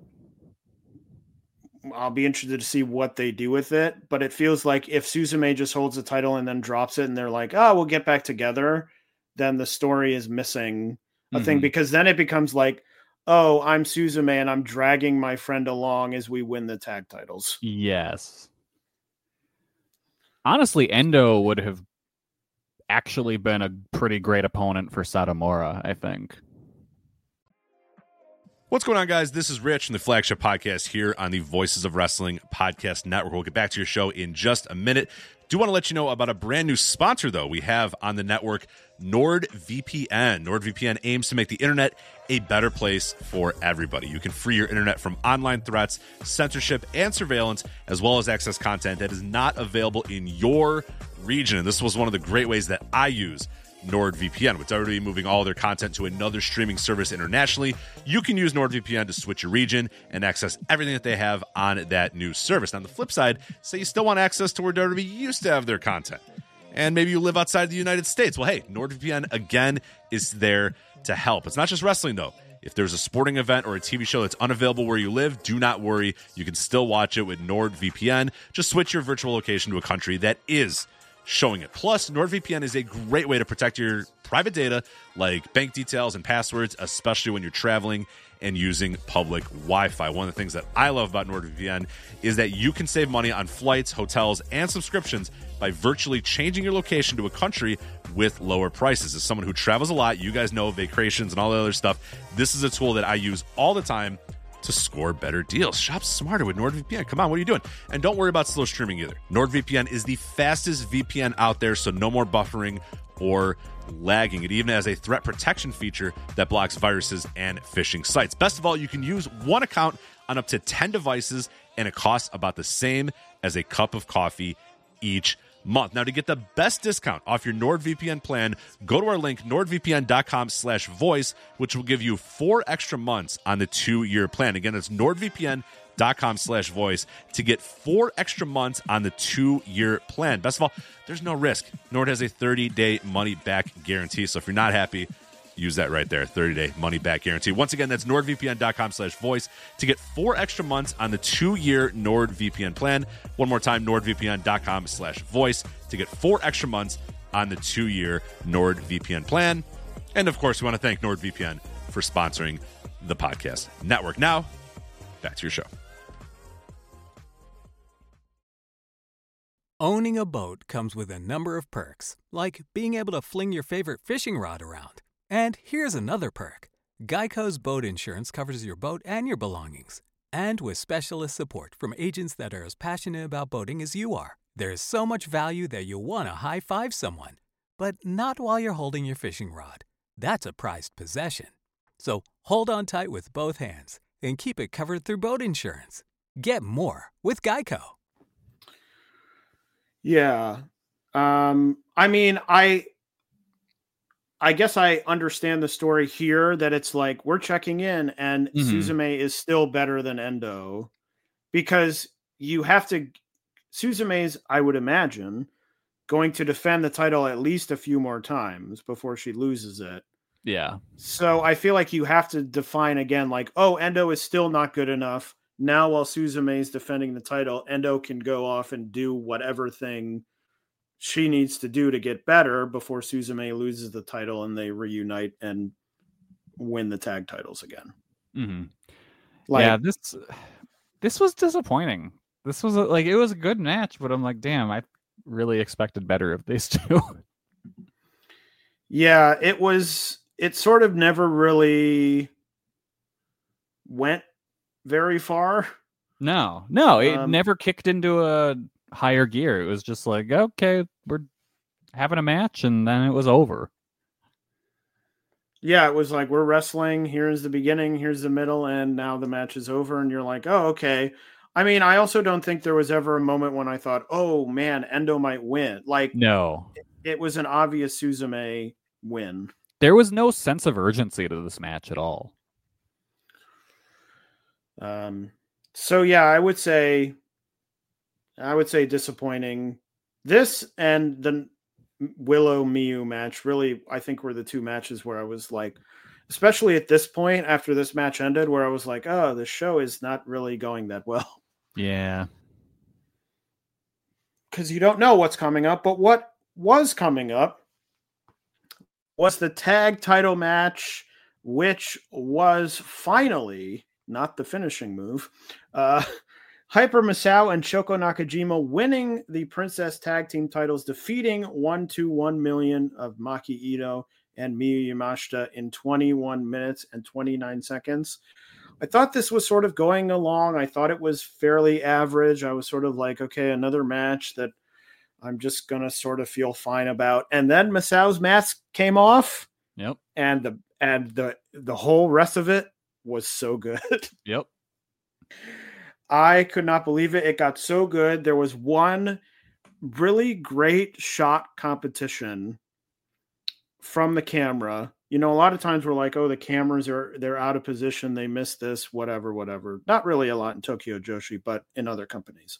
I'll be interested to see what they do with it. But it feels like if Suzume just holds the title and then drops it and they're like, oh, we'll get back together, then the story is missing a mm-hmm. thing, because then it becomes like, oh, I'm Suzume and I'm dragging my friend along as we win the tag titles. Yes. Honestly, Endo would have actually been a pretty great opponent for Satomura, I think. What's going on, guys? This is Rich from the Flagship Podcast here on the Voices of Wrestling Podcast Network. We'll get back to your show in just a minute. Do want to let you know about a brand new sponsor, though, we have on the network, NordVPN. NordVPN aims to make the internet a better place for everybody. You can free your internet from online threats, censorship, and surveillance, as well as access content that is not available in your region. And this was one of the great ways that I use NordVPN. With W W E moving all their content to another streaming service internationally, you can use NordVPN to switch your region and access everything that they have on that new service. Now, on the flip side, say you still want access to where W W E used to have their content, and maybe you live outside the United States. Well, hey, NordVPN, again, is there to help. It's not just wrestling, though. If there's a sporting event or a T V show that's unavailable where you live, do not worry. You can still watch it with NordVPN. Just switch your virtual location to a country that is showing it. Plus, NordVPN is a great way to protect your private data, like bank details and passwords, especially when you're traveling and using public Wi-Fi. One of the things that I love about NordVPN is that you can save money on flights, hotels, and subscriptions by virtually changing your location to a country with lower prices. As someone who travels a lot, you guys know vacations and all that other stuff, this is a tool that I use all the time to score better deals. Shop smarter with NordVPN. Come on, what are you doing? And don't worry about slow streaming either. NordVPN is the fastest V P N out there, so no more buffering or lagging. It even has a threat protection feature that blocks viruses and phishing sites. Best of all, you can use one account on up to ten devices, and it costs about the same as a cup of coffee each month. Now, to get the best discount off your NordVPN plan, go to our link, nordvpn.com slash voice, which will give you four extra months on the two-year plan. Again, it's nordvpn.com slash voice to get four extra months on the two-year plan. Best of all, there's no risk. Nord has a thirty-day money-back guarantee, so if you're not happy, use that right there, thirty-day money-back guarantee. Once again, that's nordvpn.com slash voice to get four extra months on the two-year NordVPN plan. One more time, nordvpn.com slash voice to get four extra months on the two-year NordVPN plan. And, of course, we want to thank NordVPN for sponsoring the podcast network. Now, back to your show. Owning a boat comes with a number of perks, like being able to fling your favorite fishing rod around. And here's another perk. Geico's boat insurance covers your boat and your belongings. And with specialist support from agents that are as passionate about boating as you are, there's so much value that you'll want to high-five someone. But not while you're holding your fishing rod. That's a prized possession. So hold on tight with both hands and keep it covered through boat insurance. Get more with Geico. Yeah. Um, I mean, I... I guess I understand the story here that it's like we're checking in and mm-hmm. Suzume is still better than Endo because you have to, Suzume's, I would imagine, going to defend the title at least a few more times before she loses it. Yeah. So I feel like you have to define again, like, oh, Endo is still not good enough. Now, while Suzume is defending the title, Endo can go off and do whatever thing she needs to do to get better before Suzume loses the title and they reunite and win the tag titles again. Mm-hmm. Like, yeah, this this was disappointing. This was a, like it was a good match, but I'm like, damn, I really expected better of these two. Yeah, it was. It sort of never really went very far. No, no, it Um, never kicked into a higher gear. It was just like, okay, we're having a match, and then it was over. Yeah, it was like, we're wrestling. Here's the beginning, here's the middle, and now the match is over. And you're like, oh, okay. I mean, I also don't think there was ever a moment when I thought, oh, man, Endo might win. Like, No. it, it was an obvious Suzume win. There was no sense of urgency to this match at all. Um, so, yeah, I would say, I would say disappointing. This and the Willow Miyu match really, I think, were the two matches where I was like, especially at this point after this match ended, where I was like, oh, the show is not really going that well. Yeah. Because you don't know what's coming up, but what was coming up was the tag title match, which was finally not the finishing move. Uh, Hyper Misao and Shoko Nakajima winning the Princess Tag Team titles, defeating one two one million of Maki Ito and Miyu Yamashita in twenty-one minutes and twenty-nine seconds. I thought this was sort of going along. I thought it was fairly average. I was sort of like, okay, another match that I'm just going to sort of feel fine about. And then Masao's mask came off. Yep. And the and the the whole rest of it was so good. Yep. I could not believe it. It got so good. There was one really great shot competition from the camera. You know, a lot of times we're like, oh, the cameras are, they're out of position. They missed this, whatever, whatever. Not really a lot in Tokyo Joshi, but in other companies.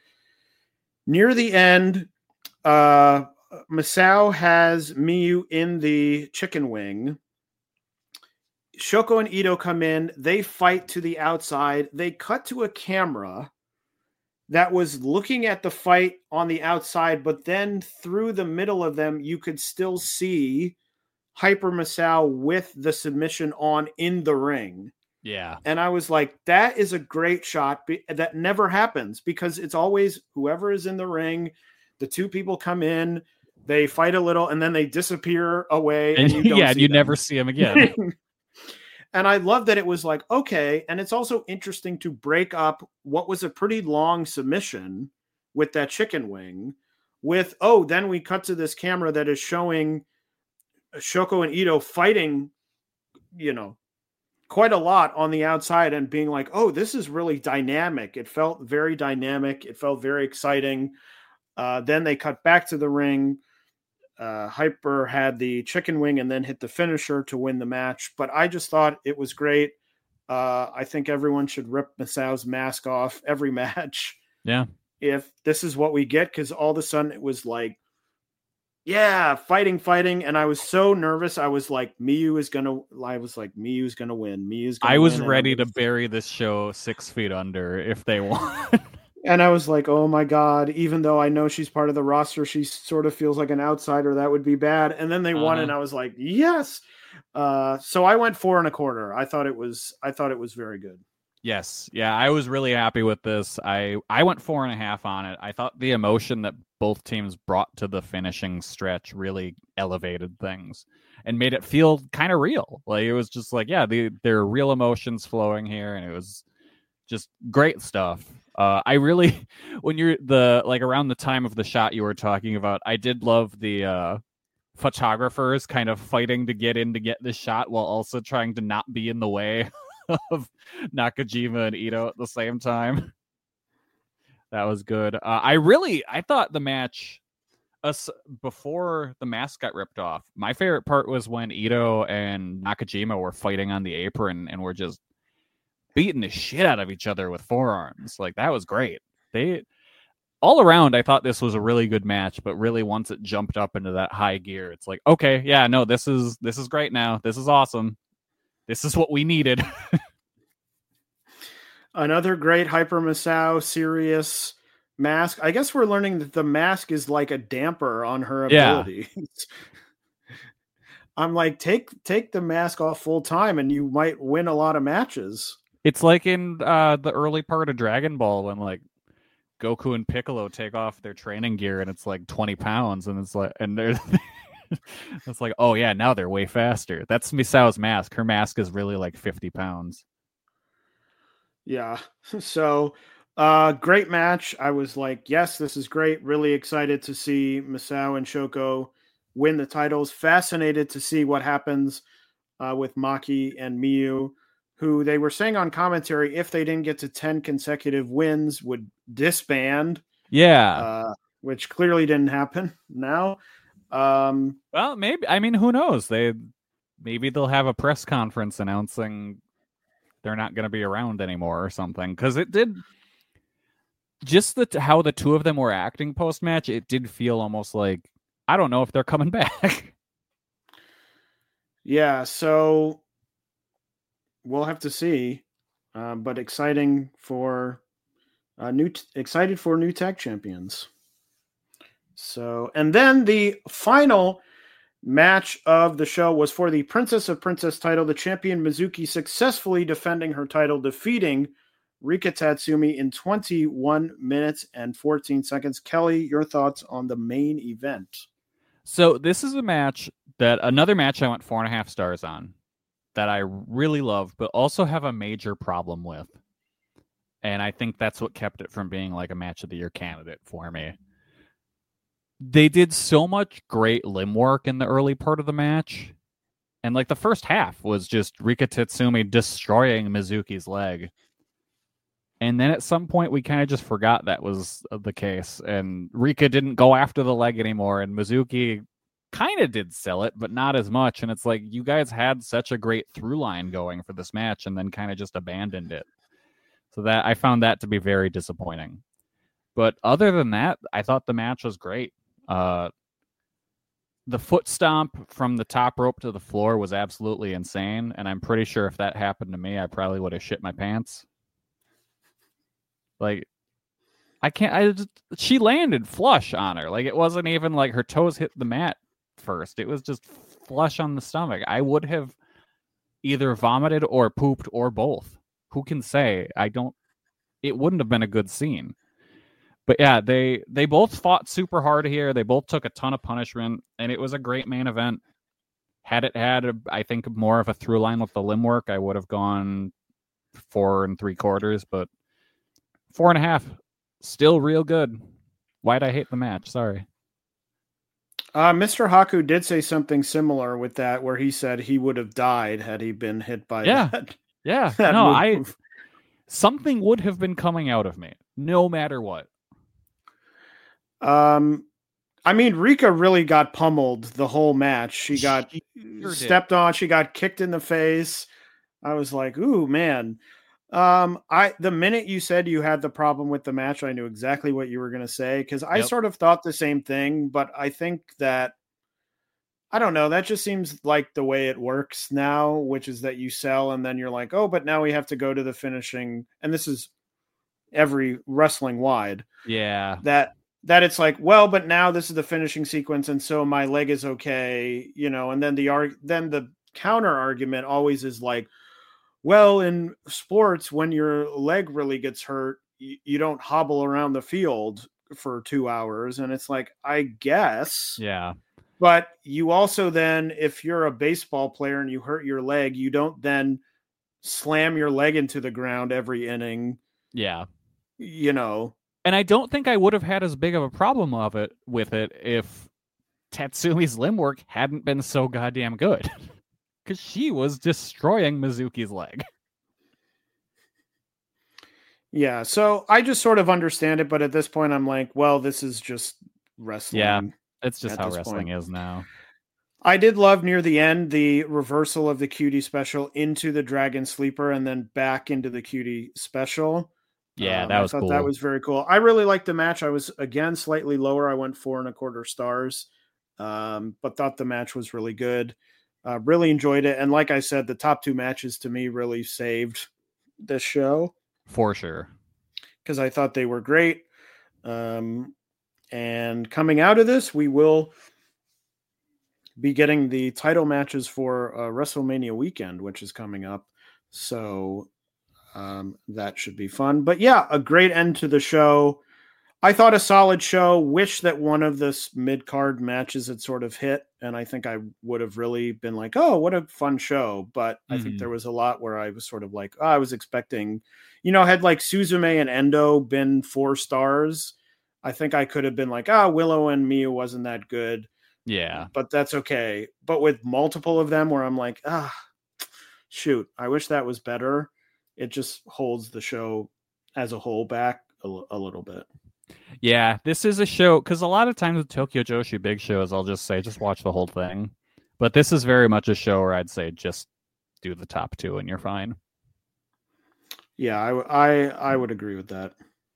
Near the end, uh, Masao has Miyu in the chicken wing. Shoko and Ito come in. They fight to the outside. They cut to a camera that was looking at the fight on the outside, but then through the middle of them, you could still see Hyper Masao with the submission on in the ring. Yeah. And I was like, that is a great shot. That never happens because it's always whoever is in the ring. The two people come in, they fight a little, and then they disappear away. And, and you don't yeah, see you them. never see them again. And I love that it was like, okay. And it's also interesting to break up what was a pretty long submission with that chicken wing with, oh, then we cut to this camera that is showing Shoko and Ito fighting, you know, quite a lot on the outside and being like, oh, this is really dynamic. It felt very dynamic. It felt very exciting. Uh, then they cut back to the ring. Uh, Hyper had the chicken wing and then hit the finisher to win the match. But I just thought it was great. Uh, I think everyone should rip Masao's mask off every match. Yeah. If this is what we get, because all of a sudden it was like, yeah, fighting, fighting. And I was so nervous. I was like, Miyu is going to, I was like, Miyu's going to win. Miyu's going to I was win. ready And I to was- bury this show six feet under if they won. And I was like, oh my God, even though I know she's part of the roster, she sort of feels like an outsider. That would be bad. And then they uh-huh. won and I was like, yes. Uh, so I went four and a quarter. I thought it was, I thought it was very good. Yes. Yeah. I was really happy with this. I, I went four and a half on it. I thought the emotion that both teams brought to the finishing stretch really elevated things and made it feel kind of real. Like it was just like, yeah, the, there are real emotions flowing here. And it was just great stuff. Uh, I really, when you're the, like around the time of the shot you were talking about, I did love the uh, photographers kind of fighting to get in to get this shot while also trying to not be in the way of Nakajima and Ito at the same time. That was good. Uh, I really, I thought the match, us before the mask got ripped off, my favorite part was when Ito and Nakajima were fighting on the apron and were just beating the shit out of each other with forearms. Like that was great. They, all around, I thought this was a really good match, but really once it jumped up into that high gear, it's like, okay, yeah, no, this is this is great now. This is awesome. This is what we needed. Another great Hyper Misao serious mask. I guess we're learning that the mask is like a damper on her abilities. Yeah. I'm like, take take the mask off full time and you might win a lot of matches. It's like in uh, the early part of Dragon Ball when like Goku and Piccolo take off their training gear and it's like twenty pounds and it's like and they're it's like, oh yeah, now they're way faster. That's Misao's mask. Her mask is really like fifty pounds. Yeah. So uh great match. I was like, yes, this is great. Really excited to see Misao and Shoko win the titles. Fascinated to see what happens uh, with Maki and Miyu, who they were saying on commentary, if they didn't get to ten consecutive wins, would disband. Yeah. Uh, which clearly didn't happen now. Um, well, maybe. I mean, who knows? They maybe they'll have a press conference announcing they're not going to be around anymore or something. Because it did just the how the two of them were acting post match. It did feel almost like I don't know if they're coming back. Yeah. So we'll have to see. Uh, but exciting for uh, new, t- excited for new tag champions. So, and then the final match of the show was for the Princess of Princess title. The champion Mizuki successfully defending her title, defeating Rika Tatsumi in twenty-one minutes and fourteen seconds. Kelly, your thoughts on the main event? So this is a match that another match I went four and a half stars on that I really love, but also have a major problem with. And I think that's what kept it from being like a match of the year candidate for me. They did so much great limb work in the early part of the match. And like the first half was just Rika Tatsumi destroying Mizuki's leg. And then at some point we kind of just forgot that was the case. And Rika didn't go after the leg anymore. And Mizuki kind of did sell it, but not as much. And it's like, you guys had such a great through line going for this match and then kind of just abandoned it. So that I found that to be very disappointing. But other than that, I thought the match was great. Uh, the foot stomp from the top rope to the floor was absolutely insane. And I'm pretty sure if that happened to me, I probably would have shit my pants. Like, I can't, I just, she landed flush on her. Like, it wasn't even like her toes hit the mat first. It was just flush on the stomach. I would have either vomited or pooped or both. Who can say? I don't, it wouldn't have been a good scene. But yeah, they they both fought super hard here. They both took a ton of punishment, and it was a great main event. Had it had, a, I think, more of a through line with the limb work, I would have gone four and three quarters, but four and a half, still real good. Why'd I hate the match? Sorry. Uh, Mister Haku did say something similar with that, where he said he would have died had he been hit by yeah. that. Yeah, that no, move. I something would have been coming out of me, no matter what. Um, I mean, Rika really got pummeled the whole match. She got she sure stepped on. She got kicked in the face. I was like, ooh, man. Um, I the minute you said you had the problem with the match, I knew exactly what you were going to say, because I Yep. sort of thought the same thing, but I think that, I don't know, that just seems like the way it works now, which is that you sell and then you're like, oh, but now we have to go to the finishing. And this is every wrestling wide. Yeah. That that it's like, well, but now this is the finishing sequence, and so my leg is okay, you know, and then the arg- then the counter argument always is like, well, in sports, when your leg really gets hurt, you, you don't hobble around the field for two hours. And it's like, I guess. Yeah. But you also then, if you're a baseball player and you hurt your leg, you don't then slam your leg into the ground every inning. Yeah. You know. And I don't think I would have had as big of a problem of it with it if Tatsumi's limb work hadn't been so goddamn good. Because she was destroying Mizuki's leg. Yeah, so I just sort of understand it, but at this point I'm like, well, this is just wrestling. Yeah, it's just at how this wrestling point. is now. I did love near the end the reversal of the Cutie special into the Dragon Sleeper and then back into the Cutie special. Yeah, Um, that was I thought cool. that was very cool. I really liked the match. I was, again, slightly lower. I went four and a quarter stars, um, but thought the match was really good. Uh, really enjoyed it. And like I said, the top two matches to me really saved this show. For sure. Because I thought they were great. Um, and coming out of this, we will be getting the title matches for uh, WrestleMania weekend, which is coming up. So um, that should be fun. But yeah, a great end to the show. I thought a solid show. Wish that one of the mid-card matches had sort of hit, and I think I would have really been like, oh, what a fun show. But mm-hmm. I think there was a lot where I was sort of like, oh, I was expecting, you know, had like Suzume and Endo been four stars, I think I could have been like, ah, oh, Willow and Miyu wasn't that good. Yeah. But that's okay. But with multiple of them where I'm like, ah, shoot, I wish that was better. It just holds the show as a whole back a, a little bit. Yeah, this is a show, because a lot of times with Tokyo Joshi big shows, I'll just say, just watch the whole thing. But this is very much a show where I'd say just do the top two and you're fine. Yeah, I, I, I would agree with that.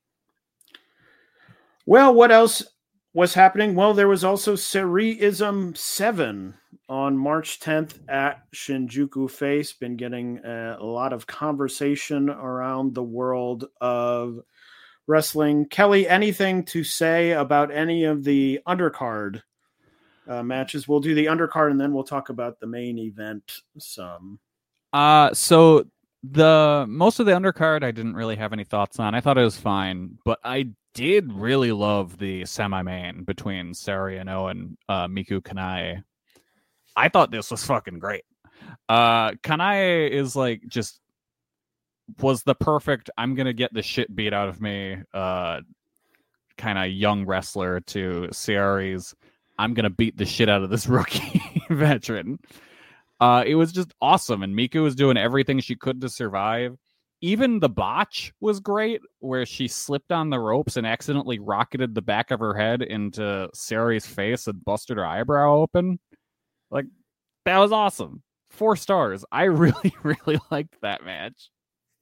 Well, what else was happening? Well, there was also Seriism seven on March tenth at Shinjuku Face. Been getting a, a lot of conversation around the world of wrestling. Kelly, anything to say about any of the undercard uh, matches? We'll do the undercard and then we'll talk about the main event some. Uh, so the most of the undercard I didn't really have any thoughts on. I thought it was fine, but I did really love the semi-main between Saori Anou and uh, Miku Kanae. I thought this was fucking great. Uh, Kanae is like just was the perfect I'm gonna get the shit beat out of me uh, kind of young wrestler to Saori's I'm gonna beat the shit out of this rookie veteran. Uh, it was just awesome, and Miku was doing everything she could to survive. Even the botch was great, where she slipped on the ropes and accidentally rocketed the back of her head into Saori's face and busted her eyebrow open. Like, that was awesome. Four stars. I really, really liked that match.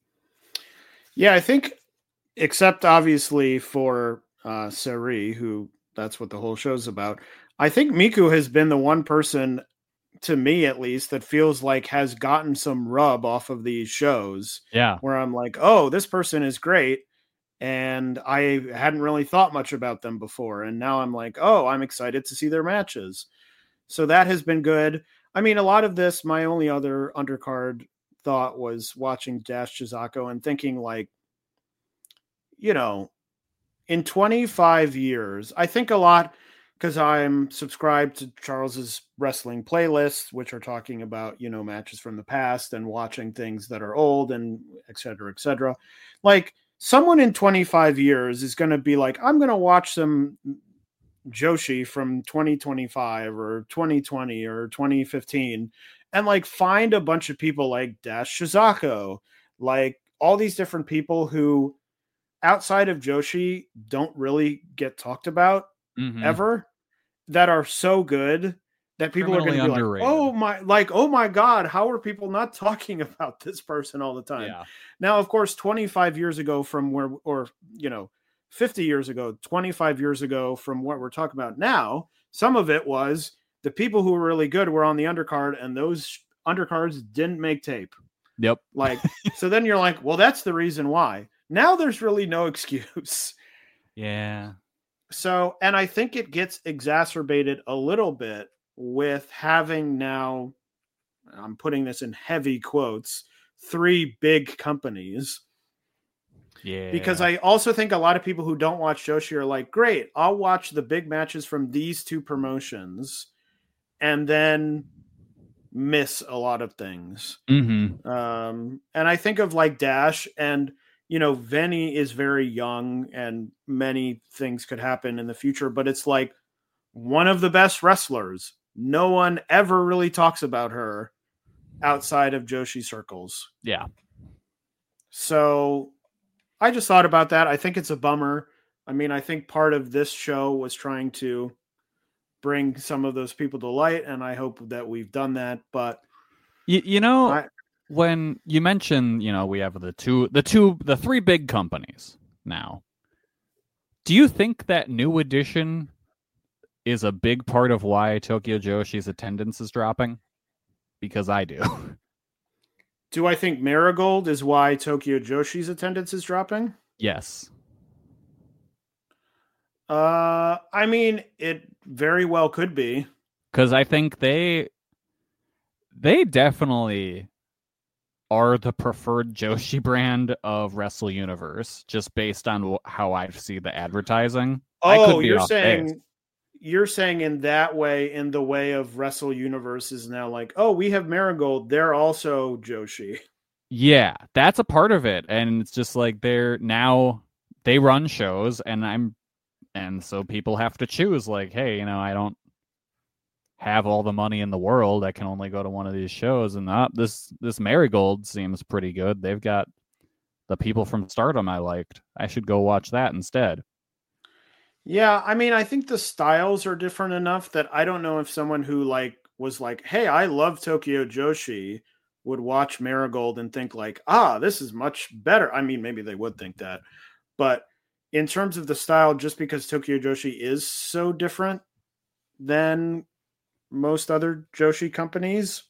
Yeah, I think, except obviously for uh, Saori, who that's what the whole show's about, I think Miku has been the one person, to me at least, that feels like has gotten some rub off of these shows. Yeah. Where I'm like, oh, this person is great. And I hadn't really thought much about them before. And now I'm like, oh, I'm excited to see their matches. So that has been good. I mean, a lot of this, my only other undercard thought was watching Dash Chizako and thinking like, you know, in twenty-five years, I think a lot, because I'm subscribed to Charles's wrestling playlists, which are talking about, you know, matches from the past and watching things that are old and et cetera, et cetera. Like someone in twenty-five years is going to be like, I'm going to watch some Joshi from twenty twenty-five or twenty twenty or twenty fifteen and like find a bunch of people like Dash Chizako, like all these different people who outside of Joshi don't really get talked about mm-hmm. ever, that are so good that people are going to be underrated. like, oh my, like, oh my God, how are people not talking about this person all the time? Yeah. Now, of course, twenty-five years ago from where, or, you know, fifty years ago, twenty-five years ago from what we're talking about now, some of it was the people who were really good were on the undercard and those undercards didn't make tape. Yep. Like, so then you're like, well, that's the reason why. Now there's really no excuse. Yeah. So, and I think it gets exacerbated a little bit with having now, I'm putting this in heavy quotes, three big companies. Yeah. Because I also think a lot of people who don't watch Joshi are like, great, I'll watch the big matches from these two promotions and then miss a lot of things. Mm-hmm. Um, and I think of like Dash and, you know, Veni is very young and many things could happen in the future, but it's like one of the best wrestlers. No one ever really talks about her outside of Joshi circles. Yeah. So I just thought about that. I think it's a bummer. I mean, I think part of this show was trying to bring some of those people to light, and I hope that we've done that. But you, you know, I, when you mention, you know, we have the two, the two, the three big companies now. Do you think that New Edition is a big part of why Tokyo Joshi's attendance is dropping? Because I do. Do I think Marigold is why Tokyo Joshi's attendance is dropping? Yes. Uh, I mean, it very well could be. Because I think they, they definitely are the preferred Joshi brand of Wrestle Universe, just based on how I see the advertising. Oh, I could be you're off saying base. you're saying in that way, in the way of Wrestle Universe is now like, oh, we have Marigold, they're also Joshi. Yeah, that's a part of it, and it's just like they're now they run shows, and I'm, and so people have to choose. Like, hey, you know, I don't have all the money in the world. I can only go to one of these shows, and uh, this this Marigold seems pretty good. They've got the people from Stardom I liked. I should go watch that instead. Yeah, I mean, I think the styles are different enough that I don't know if someone who like was like, hey, I love Tokyo Joshi would watch Marigold and think like, ah, this is much better. I mean, maybe they would think that, but in terms of the style, just because Tokyo Joshi is so different than most other Joshi companies,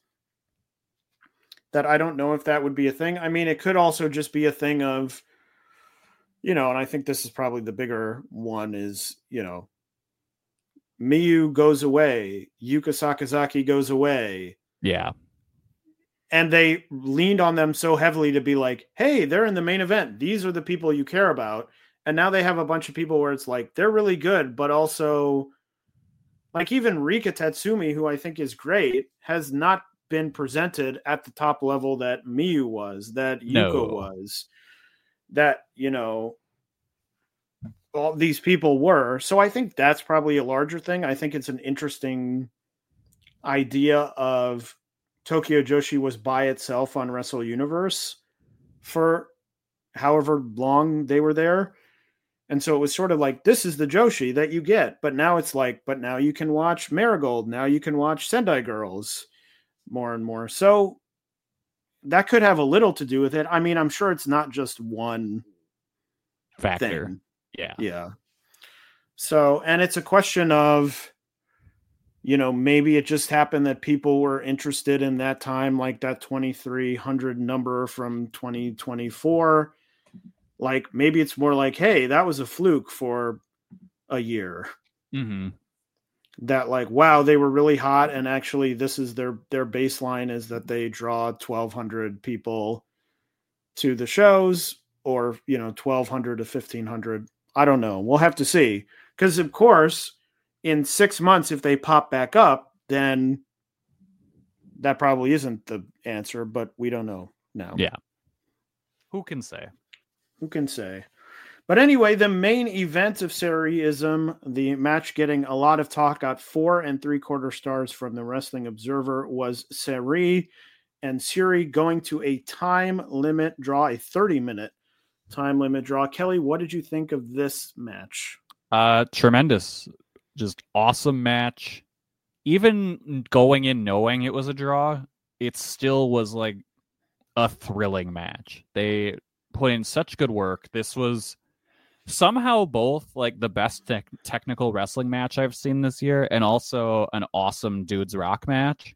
that I don't know if that would be a thing. I mean, it could also just be a thing of, you know, and I think this is probably the bigger one is, you know, Miyu goes away, Yuka Sakazaki goes away. Yeah. And they leaned on them so heavily to be like, hey, they're in the main event. These are the people you care about. And now they have a bunch of people where it's like, they're really good, but also like even Rika Tatsumi, who I think is great, has not been presented at the top level that Miyu was, that Yuka No. was, that, you know, all these people were. So I think that's probably a larger thing. I think it's an interesting idea of Tokyo Joshi was by itself on Wrestle Universe for however long they were there. And so it was sort of like, this is the Joshi that you get. But now it's like, but now you can watch Marigold. Now you can watch Sendai Girls more and more. So that could have a little to do with it. I mean, I'm sure it's not just one Factor. thing. Yeah. Yeah. So, and it's a question of, you know, maybe it just happened that people were interested in that time, like that twenty-three hundred number from twenty twenty-four. Like maybe it's more like, hey, that was a fluke for a year. Mm-hmm. That like, wow, they were really hot. And actually this is their, their baseline is that they draw twelve hundred people to the shows, or, you know, twelve hundred to fifteen hundred. I don't know. We'll have to see. Because of course, in six months, if they pop back up, then that probably isn't the answer, but we don't know now. Yeah. Who can say? Who can say? But anyway, the main event of Seriism, the match getting a lot of talk, got four and three quarter stars from the Wrestling Observer, was Seri and Siri going to a time limit draw, a thirty minute time limit draw. Kelly, what did you think of this match? Uh, tremendous. Just awesome match. Even going in knowing it was a draw, it still was like a thrilling match. They put in such good work. This was somehow both like the best te- technical wrestling match I've seen this year, and also an awesome dudes rock match.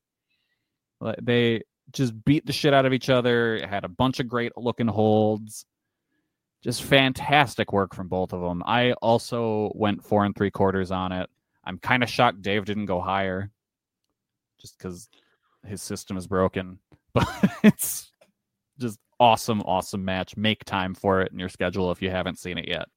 They just beat the shit out of each other. It had a bunch of great looking holds. Just fantastic work from both of them. I also went four and three quarters on it. I'm kind of shocked Dave didn't go higher, just because his system is broken. But it's just awesome, awesome match. Make time for it in your schedule if you haven't seen it yet.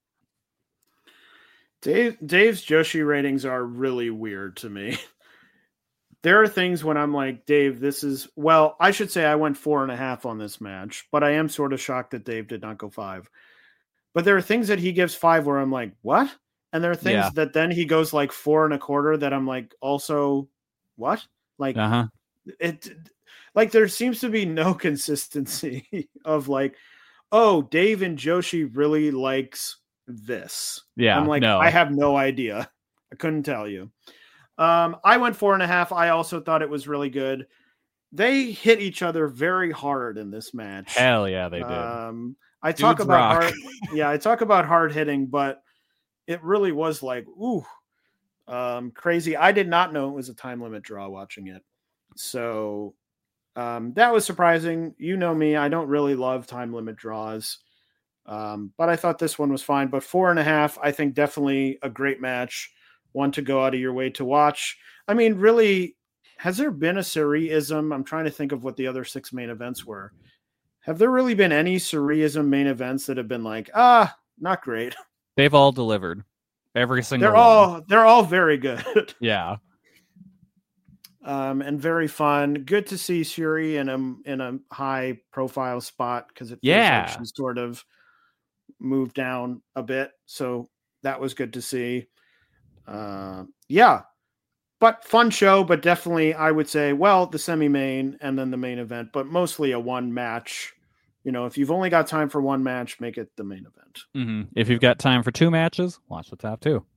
Dave, Dave's Joshi ratings are really weird to me. There are things when I'm like, Dave, this is, well, I should say I went four and a half on this match, but I am sort of shocked that Dave did not go five. But there are things that he gives five where I'm like, what? And there are things Yeah. that then he goes like four and a quarter that I'm like, also, what? Like, Uh-huh. it, like there seems to be no consistency of like, oh, Dave and Joshi really likes this. Yeah, I'm like, no. I have no idea. I couldn't tell you. Um, I went four and a half. I also thought it was really good. they hit each other very hard in this match. Hell yeah, they did. Um, I Dudes talk about rock. hard, yeah, I talk about hard hitting, but it really was like, ooh, um, crazy. I did not know it was a time limit draw watching it. So um, that was surprising. You know me, I don't really love time limit draws. Um, but I thought this one was fine. But four and a half, I think definitely a great match. One to go out of your way to watch. I mean, really, has there been a Surreism? I'm trying to think of what the other six main events were. Have there really been any Surreism main events that have been like, ah, not great? They've all delivered. Every single They're one. all they're all very good. Yeah. Um, and very fun. Good to see Shuri in a in a high profile spot because it feels Yeah. like she's sort of moved down a bit. So that was good to see. Uh, yeah. But fun show, but definitely I would say, well, the semi-main and then the main event, but mostly a one match. You know, if you've only got time for one match, make it the main event. Mm-hmm. If you've got time for two matches, watch the top two.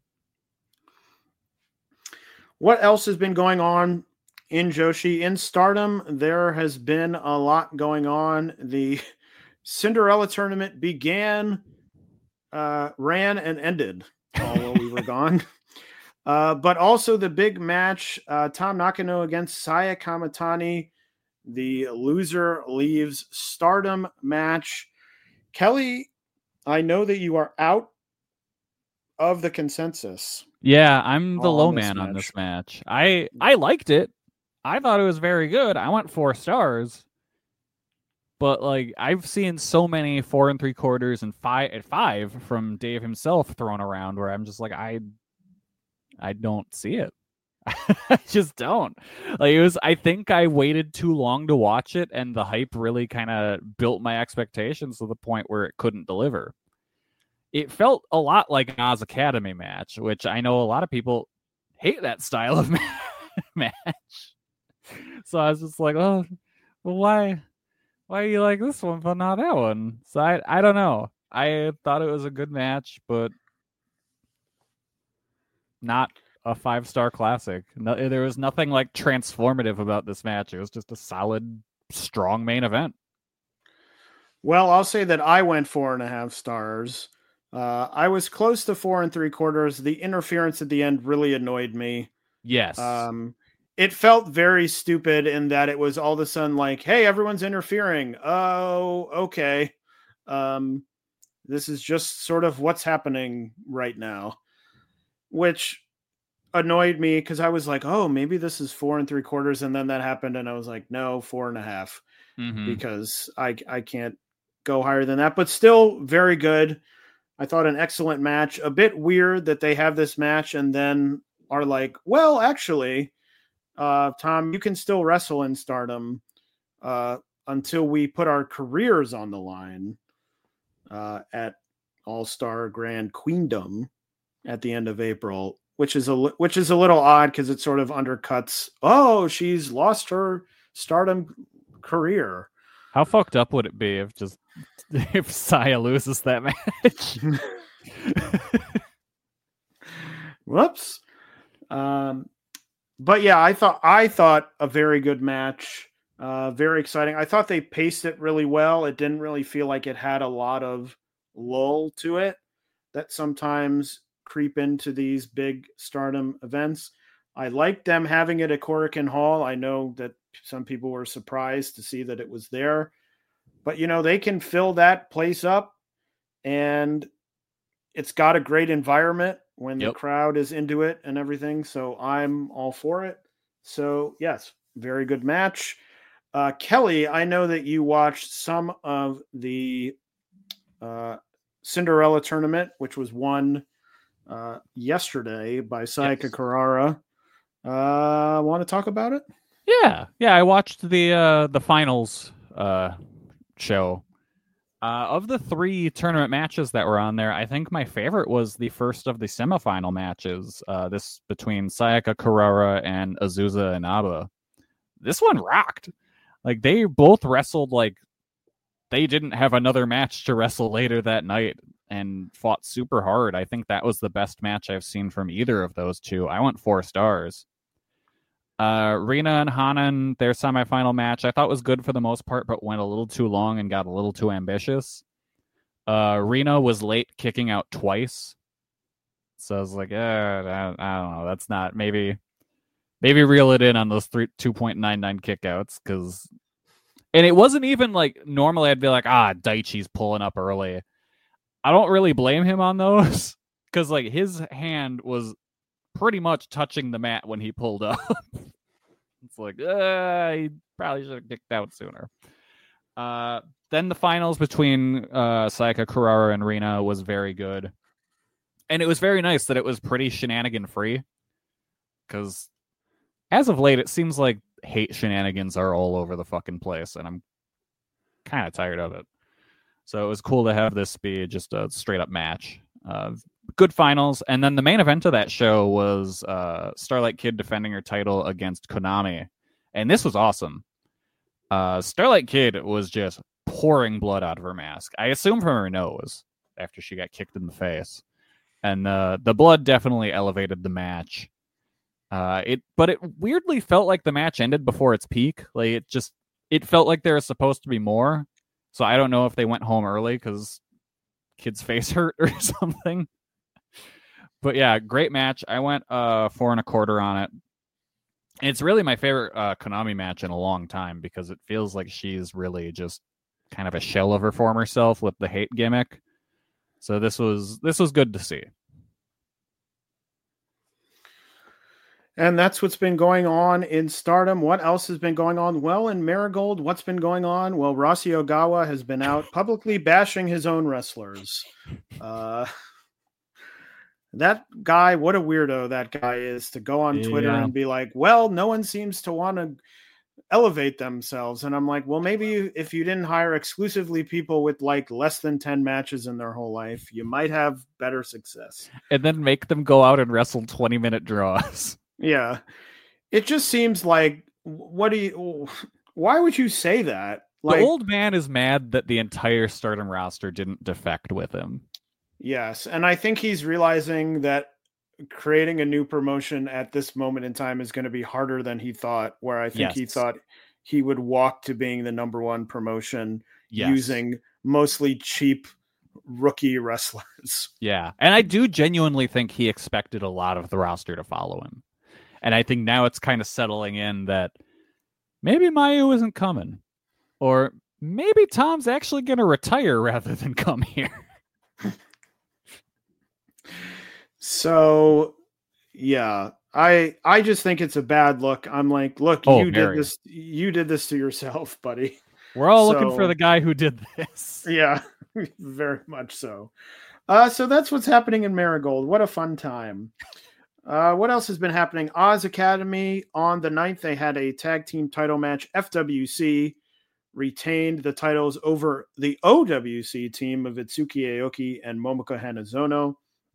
What else has been going on in Joshi? In Stardom, there has been a lot going on. The Cinderella tournament began, uh, ran, and ended all while we were gone. Uh, but also the big match, uh, Tom Nakano against Saya Kamatani. The loser leaves Stardom match. Kelly, I know that you are out of the consensus. Yeah, I'm the on low this man on match. this match. I I liked it. I thought it was very good. I went four stars. But like I've seen so many four and three quarters and five at five from Dave himself thrown around where I'm just like I I don't see it. I just don't. Like it was I think I waited too long to watch it and the hype really kind of built my expectations to the point where it couldn't deliver. It felt a lot like an Oz Academy match, which I know a lot of people hate that style of match. So I was just like, oh, well, why, why do you like this one but not that one? So I, I don't know. I thought it was a good match, but not a five-star classic. No, there was nothing like transformative about this match. It was just a solid, strong main event. Well, I'll say that I went four and a half stars. Uh, I was close to four and three quarters. The interference at the end really annoyed me. Yes. Um, it felt very stupid in that it was all of a sudden like, hey, everyone's interfering. Oh, okay. Um, this is just sort of what's happening right now, which annoyed me because I was like, oh, maybe this is four and three quarters. And then that happened. And I was like, no, four and a half Mm-hmm. because I, I can't go higher than that, but still very good. I thought an excellent match. A bit weird that they have this match and then are like, well, actually, uh, Tom, you can still wrestle in Stardom uh, until we put our careers on the line uh, at All-Star Grand Queendom at the end of April, which is a which is a little odd because it sort of undercuts. Oh, she's lost her Stardom career. How fucked up would it be if just if Saya loses that match? Whoops. Um, but yeah, I thought I thought a very good match. Uh, very exciting. I thought they paced it really well. It didn't really feel like it had a lot of lull to it that sometimes creep into these big Stardom events. I liked them having it at Korakuen Hall. I know that some people were surprised to see that it was there. But, you know, they can fill that place up, and it's got a great environment when Yep. the crowd is into it and everything. So I'm all for it. So, yes, very good match. Uh, Kelly, I know that you watched some of the uh, Cinderella tournament, which was won uh, yesterday by Sayaka Yes. Kurara. Uh, want to talk about it? Yeah, yeah. I watched the uh, the finals uh, show. Uh, of the three tournament matches that were on there, I think my favorite was the first of the semifinal matches. Uh, this between Sayaka Kurara and Azusa Inaba. This one rocked. Like they both wrestled like they didn't have another match to wrestle later that night and fought super hard. I think that was the best match I've seen from either of those two. I went four stars. Uh, Rina and Hanan, their semifinal match, I thought was good for the most part, but went a little too long and got a little too ambitious. Uh, Rina was late kicking out twice. So I was like, eh, I, I don't know. That's not, maybe, maybe reel it in on those three, two point nine nine kickouts. Cause, and it wasn't even like, normally I'd be like, ah, Daichi's pulling up early. I don't really blame him on those. Cause like his hand was pretty much touching the mat when he pulled up. It's like, uh, he probably should have kicked out sooner. Uh, then the finals between uh, Sayaka Kurara and Rina was very good. And it was very nice that it was pretty shenanigan free. Because as of late, it seems like hate shenanigans are all over the fucking place. And I'm kind of tired of it. So it was cool to have this be just a straight up match. Uh, good finals. And then the main event of that show was uh, Starlight Kid defending her title against Konami. And this was awesome. Uh, Starlight Kid was just pouring blood out of her mask. I assume from her nose after she got kicked in the face. And uh, the blood definitely elevated the match. Uh, it, but it weirdly felt like the match ended before its peak. Like it just, it felt like there was supposed to be more. So I don't know if they went home early because Kid's face hurt or something. But yeah, great match. I went uh, four and a quarter on it. And it's really my favorite uh, Konami match in a long time because it feels like she's really just kind of a shell of her former self with the hate gimmick. So this was this was good to see. And that's what's been going on in Stardom. What else has been going on? Well, in Marigold, what's been going on? Well, Rossi Ogawa has been out publicly bashing his own wrestlers. Uh, that guy, what a weirdo that guy is to go on Twitter Yeah. and be like, well, no one seems to want to elevate themselves. And I'm like, well, maybe you, if you didn't hire exclusively people with like less than ten matches in their whole life, you might have better success. And then make them go out and wrestle twenty minute draws. Yeah. It just seems like, what do you, why would you say that? Like, The old man is mad that the entire Stardom roster didn't defect with him. yes. And I think he's realizing that creating a new promotion at this moment in time is going to be harder than he thought, where I think he Yes. thought he would walk to being the number one promotion Yes. using mostly cheap rookie wrestlers. Yeah. And I do genuinely think he expected a lot of the roster to follow him. And I think now it's kind of settling in that maybe Mayu isn't coming. Or maybe Tom's actually going to retire rather than come here. So, yeah, I I just think it's a bad look. I'm like, look, Oh, you very. did this. You did this to yourself, buddy. We're all looking So- for the guy who did this. Yeah, very much so. Uh, so that's what's happening in Marigold. What a fun time. Uh, what else has been happening? Oz Academy on the ninth, they had a tag team title match. F W C retained the titles over the O W C team of Itsuki Aoki and Momoko Hanazono.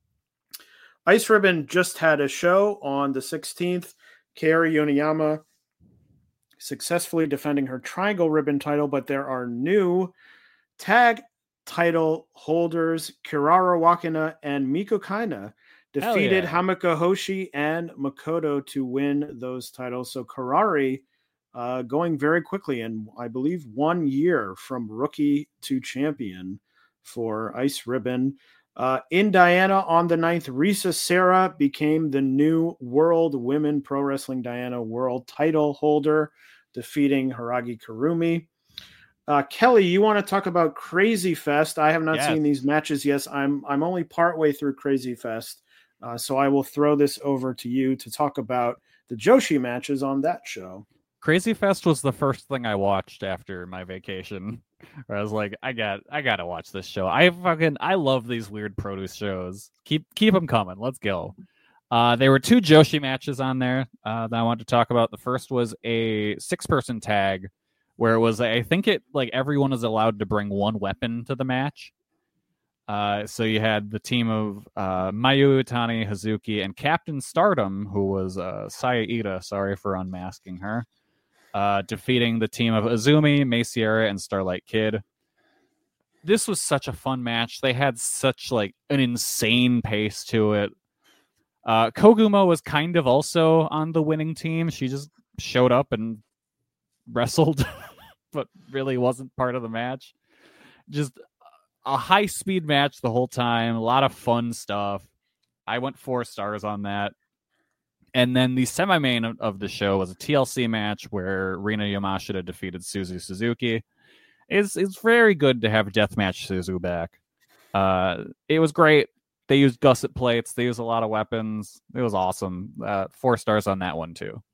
Ice Ribbon just had a show on the sixteenth. Kaori Yoneyama successfully defending her Triangle Ribbon title, but there are new tag title holders. Kirara Wakina and Miko Kaina defeated yeah. Hamika Hoshi and Makoto to win those titles. So Karari uh, going very quickly, and I believe one year from rookie to champion for Ice Ribbon. Uh, in Diana on the ninth, Risa Serra became the new World Women Pro Wrestling Diana World title holder, defeating Haragi Kurumi. Uh, Kelly, you want to talk about Crazy Fest? I have not Yes. seen these matches. Yes, I'm I'm only partway through Crazy Fest, uh, so I will throw this over to you to talk about the Joshi matches on that show. Crazy Fest was the first thing I watched after my vacation. Where I was like, I got, I gotta watch this show. I fucking, I love these weird produce shows. Keep, keep them coming. Let's go. Uh, there were two Joshi matches on there uh, that I wanted to talk about. The first was a six-person tag, where it was, I think it like everyone is allowed to bring one weapon to the match. Uh, so you had the team of uh, Mayu Iwatani, Hazuki, and Captain Stardom, who was uh, Saya Ida. Sorry for unmasking her. Uh, defeating the team of Azumi, Mei Sierra, and Starlight Kid. This was such a fun match. They had such like an insane pace to it. Uh, Koguma was kind of also on the winning team. She just showed up and wrestled, but really wasn't part of the match. Just a high-speed match the whole time. A lot of fun stuff. I went four stars on that. And then the semi-main of, of the show was a T L C match where Rina Yamashita defeated Suzu Suzuki. It's, it's very good to have Deathmatch Suzu back. Uh, it was great. They used gusset plates. They used a lot of weapons. It was awesome. Uh, four stars on that one, too.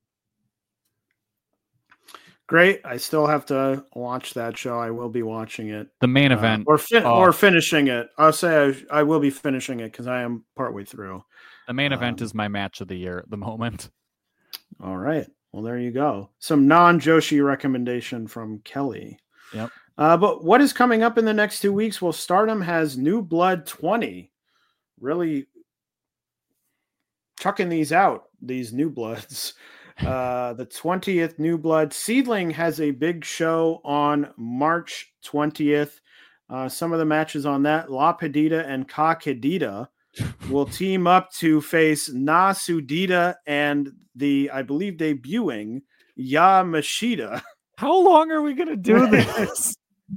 Great. I still have to watch that show. I will be watching it. The main event. Uh, or, fin- oh. or finishing it. I'll say I, I will be finishing it because I am partway through. The main event um, is my match of the year at the moment. All right. Well, there you go. Some non-Joshi recommendation from Kelly. Yep. Uh, but what is coming up in the next two weeks? Well, Stardom has New Blood twenty. Really chucking these out, these New Bloods. Uh, the twentieth New Blood. Seedling has a big show on March twentieth. Uh, some of the matches on that, La Pedita and Ka Kedita will team up to face Na Sudita and the, I believe, debuting Ya Mashita. How long are we going to do this?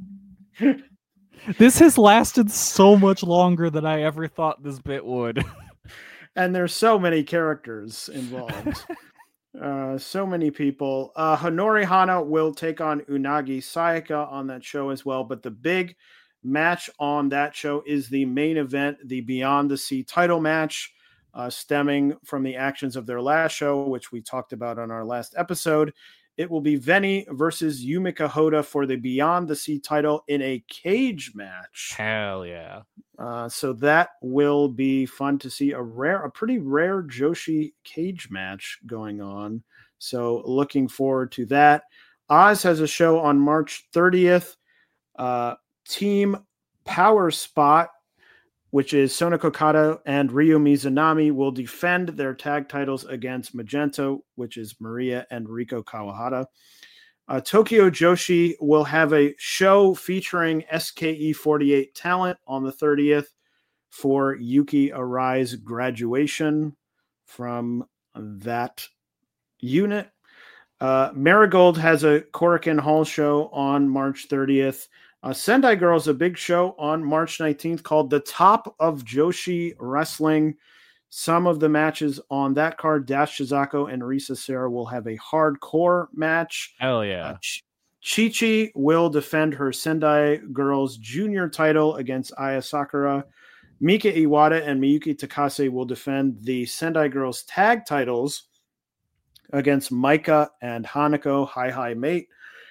This has lasted so much longer than I ever thought this bit would. And there's so many characters involved. uh, so many people. Uh, Honori Hana will take on Unagi Sayaka on that show as well. But the big match on that show is the main event, the Beyond the Sea title match, uh, stemming from the actions of their last show, which we talked about on our last episode. It will be Veni versus Yumika Hoda for the Beyond the Sea title in a cage match. Hell yeah. Uh, so that will be fun to see. A rare, a pretty rare Joshi cage match going on. So looking forward to that. Oz has a show on March thirtieth. Uh, Team Power Spot, which is Sonoko Kata and Ryo Mizunami, will defend their tag titles against Magento, which is Maria and Riko Kawahara. Uh, Tokyo Joshi will have a show featuring S K E forty-eight talent on the thirtieth for Yuki Arai's graduation from that unit. Uh, Marigold has a Korakuen Hall show on March thirtieth. Uh, Sendai Girls, a big show on March nineteenth called The Top of Joshi Wrestling. Some of the matches on that card, Dash Chizako and Risa Sera will have a hardcore match. Hell yeah. Uh, Ch- Chi-Chi will defend her Sendai Girls junior title against Aya Sakura. Mika Iwata and Miyuki Takase will defend the Sendai Girls tag titles against Maika and Hanako, Hi Hi Mate.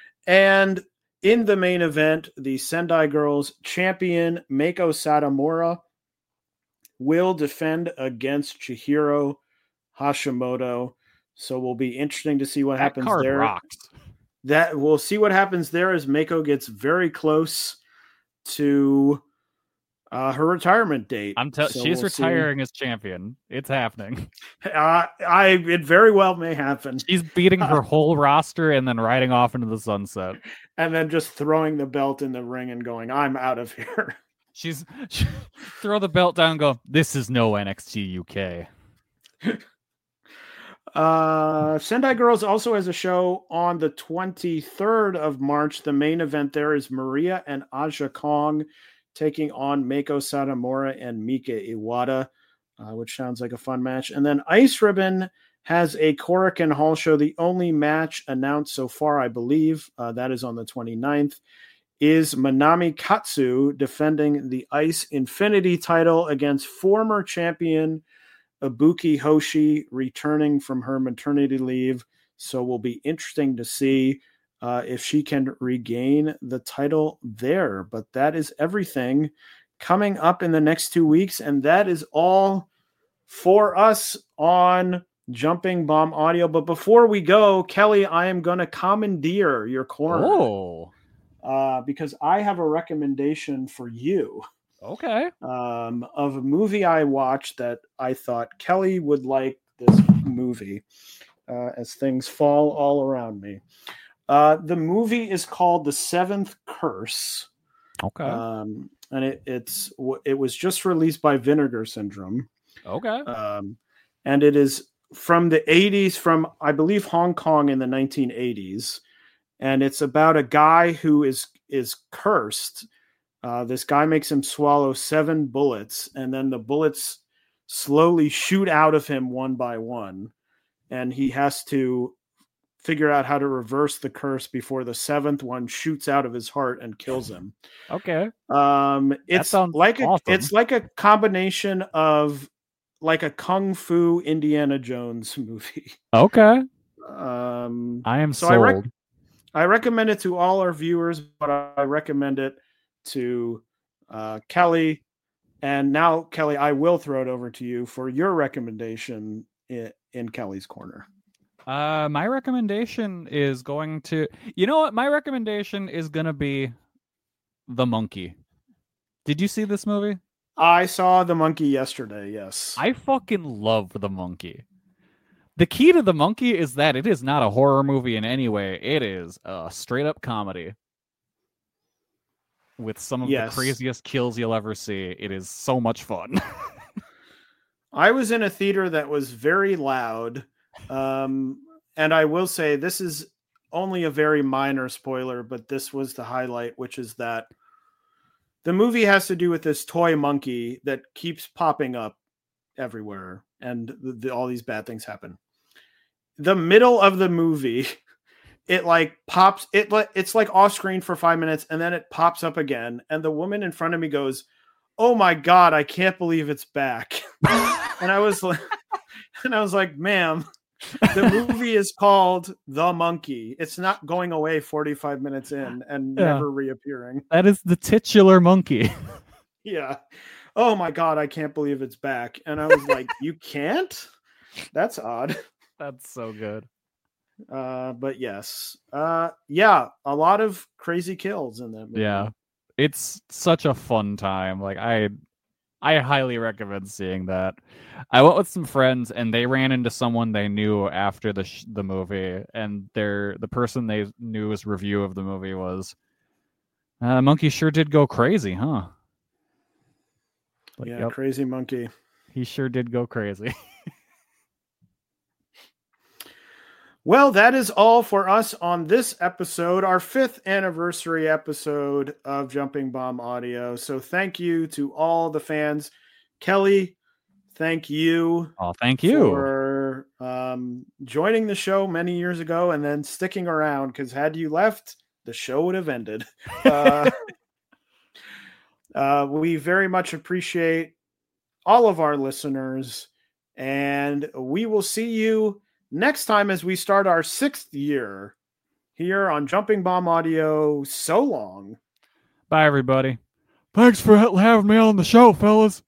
And in the main event, the Sendai Girls champion Meiko Satomura will defend against Chihiro Hashimoto. So will be interesting to see what that happens card there. Rocks. That we'll see what happens there as Meiko gets very close to uh, her retirement date. I'm tell So she's we'll retiring as champion. It's happening. see. Uh, I it very well may happen. She's beating her whole roster and then riding off into the sunset. And then just throwing the belt in the ring and going, I'm out of here. She's she, throw the belt down and go, this is no N X T U K. uh, Sendai Girls also has a show on the twenty-third of March. The main event there is Maria and Aja Kong taking on Meiko Satomura and Mika Iwata, uh, which sounds like a fun match. And then Ice Ribbon has a Korakuen Hall show. The only match announced so far, I believe, uh, that is on the twenty-ninth, is Manami Katsu defending the Ice Infinity title against former champion Ibuki Hoshi, returning from her maternity leave. So will be interesting to see uh, if she can regain the title there. But that is everything coming up in the next two weeks. And that is all for us on Jumping Bomb Audio. But before we go, Kelly, I am going to commandeer your corner. Oh. Uh, because I have a recommendation for you. Okay. Um, of a movie I watched that I thought Kelly would like this movie uh, as things fall all around me. Uh, the movie is called The Seventh Curse. Okay. Um, and it, it's it was just released by Vinegar Syndrome. Okay. Um, and it is from the eighties, from I believe Hong Kong in the nineteen eighties, and it's about a guy who is is cursed. Uh, this guy makes him swallow seven bullets, and then the bullets slowly shoot out of him one by one, and he has to figure out how to reverse the curse before the seventh one shoots out of his heart and kills him. Okay. Um, it's like a, awesome. it's like a combination of like a Kung Fu Indiana Jones movie. Okay. Um, I am so sold. I, rec- I recommend it to all our viewers, but I recommend it to uh, Kelly. And now, Kelly, I will throw it over to you for your recommendation in, in Kelly's Corner. Uh, my recommendation is going to, you know what? My recommendation is going to be The Monkey. Did you see this movie? I saw The Monkey yesterday, yes. I fucking love The Monkey. The key to The Monkey is that it is not a horror movie in any way. It is a straight up comedy with some of Yes. the craziest kills you'll ever see. It is so much fun. I was in a theater that was very loud. Um, and I will say this is only a very minor spoiler, but this was the highlight, which is that the movie has to do with this toy monkey that keeps popping up everywhere, and the, the, all these bad things happen. The middle of the movie, it like pops, it it's like off screen for five minutes, and then it pops up again, and the woman in front of me goes, "Oh my God, I can't believe it's back." And I was like, and I was like, ma'am, the movie is called The Monkey. It's not going away forty-five minutes in and Yeah. never reappearing. That is the titular monkey. Yeah. Oh my God, I can't believe it's back. And I was like, you can't? That's odd. That's so good. Uh, but yes. Uh, yeah, a lot of crazy kills in that movie. Yeah. It's such a fun time. Like I I highly recommend seeing that. I went with some friends and they ran into someone they knew after the sh- the movie, and their the person they knew's review of the movie was, uh, "Monkey sure did go crazy, huh?" Like, Yeah, yep, crazy monkey. he sure did go crazy. Well, that is all for us on this episode, our fifth anniversary episode of Jumping Bomb Audio. So thank you to all the fans. Kelly, thank you. Oh, thank you for um, joining the show many years ago and then sticking around, because had you left, the show would have ended. Uh, uh, we very much appreciate all of our listeners, and we will see you next time as we start our sixth year here on Jumping Bomb Audio. So long. Bye, everybody. Thanks for having me on the show, fellas.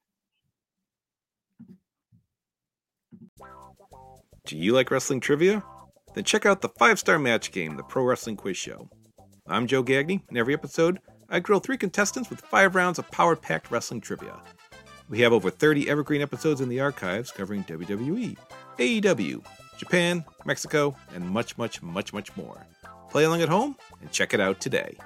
Do you like wrestling trivia? Then check out the five-star match game, the Pro Wrestling Quiz Show. I'm Joe Gagney, and every episode, I grill three contestants with five rounds of power-packed wrestling trivia. We have over thirty evergreen episodes in the archives covering W W E, A E W, Japan, Mexico, and much, much, much, much more. Play along at home and check it out today.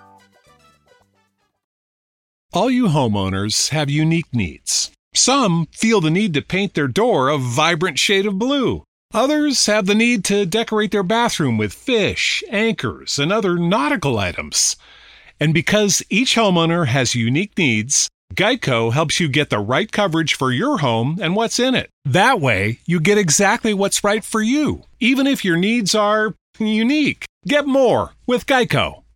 All you homeowners have unique needs. Some feel the need to paint their door a vibrant shade of blue. Others have the need to decorate their bathroom with fish, anchors, and other nautical items. And because each homeowner has unique needs, Geico helps you get the right coverage for your home and what's in it. That way, you get exactly what's right for you, even if your needs are unique. Get more with Geico.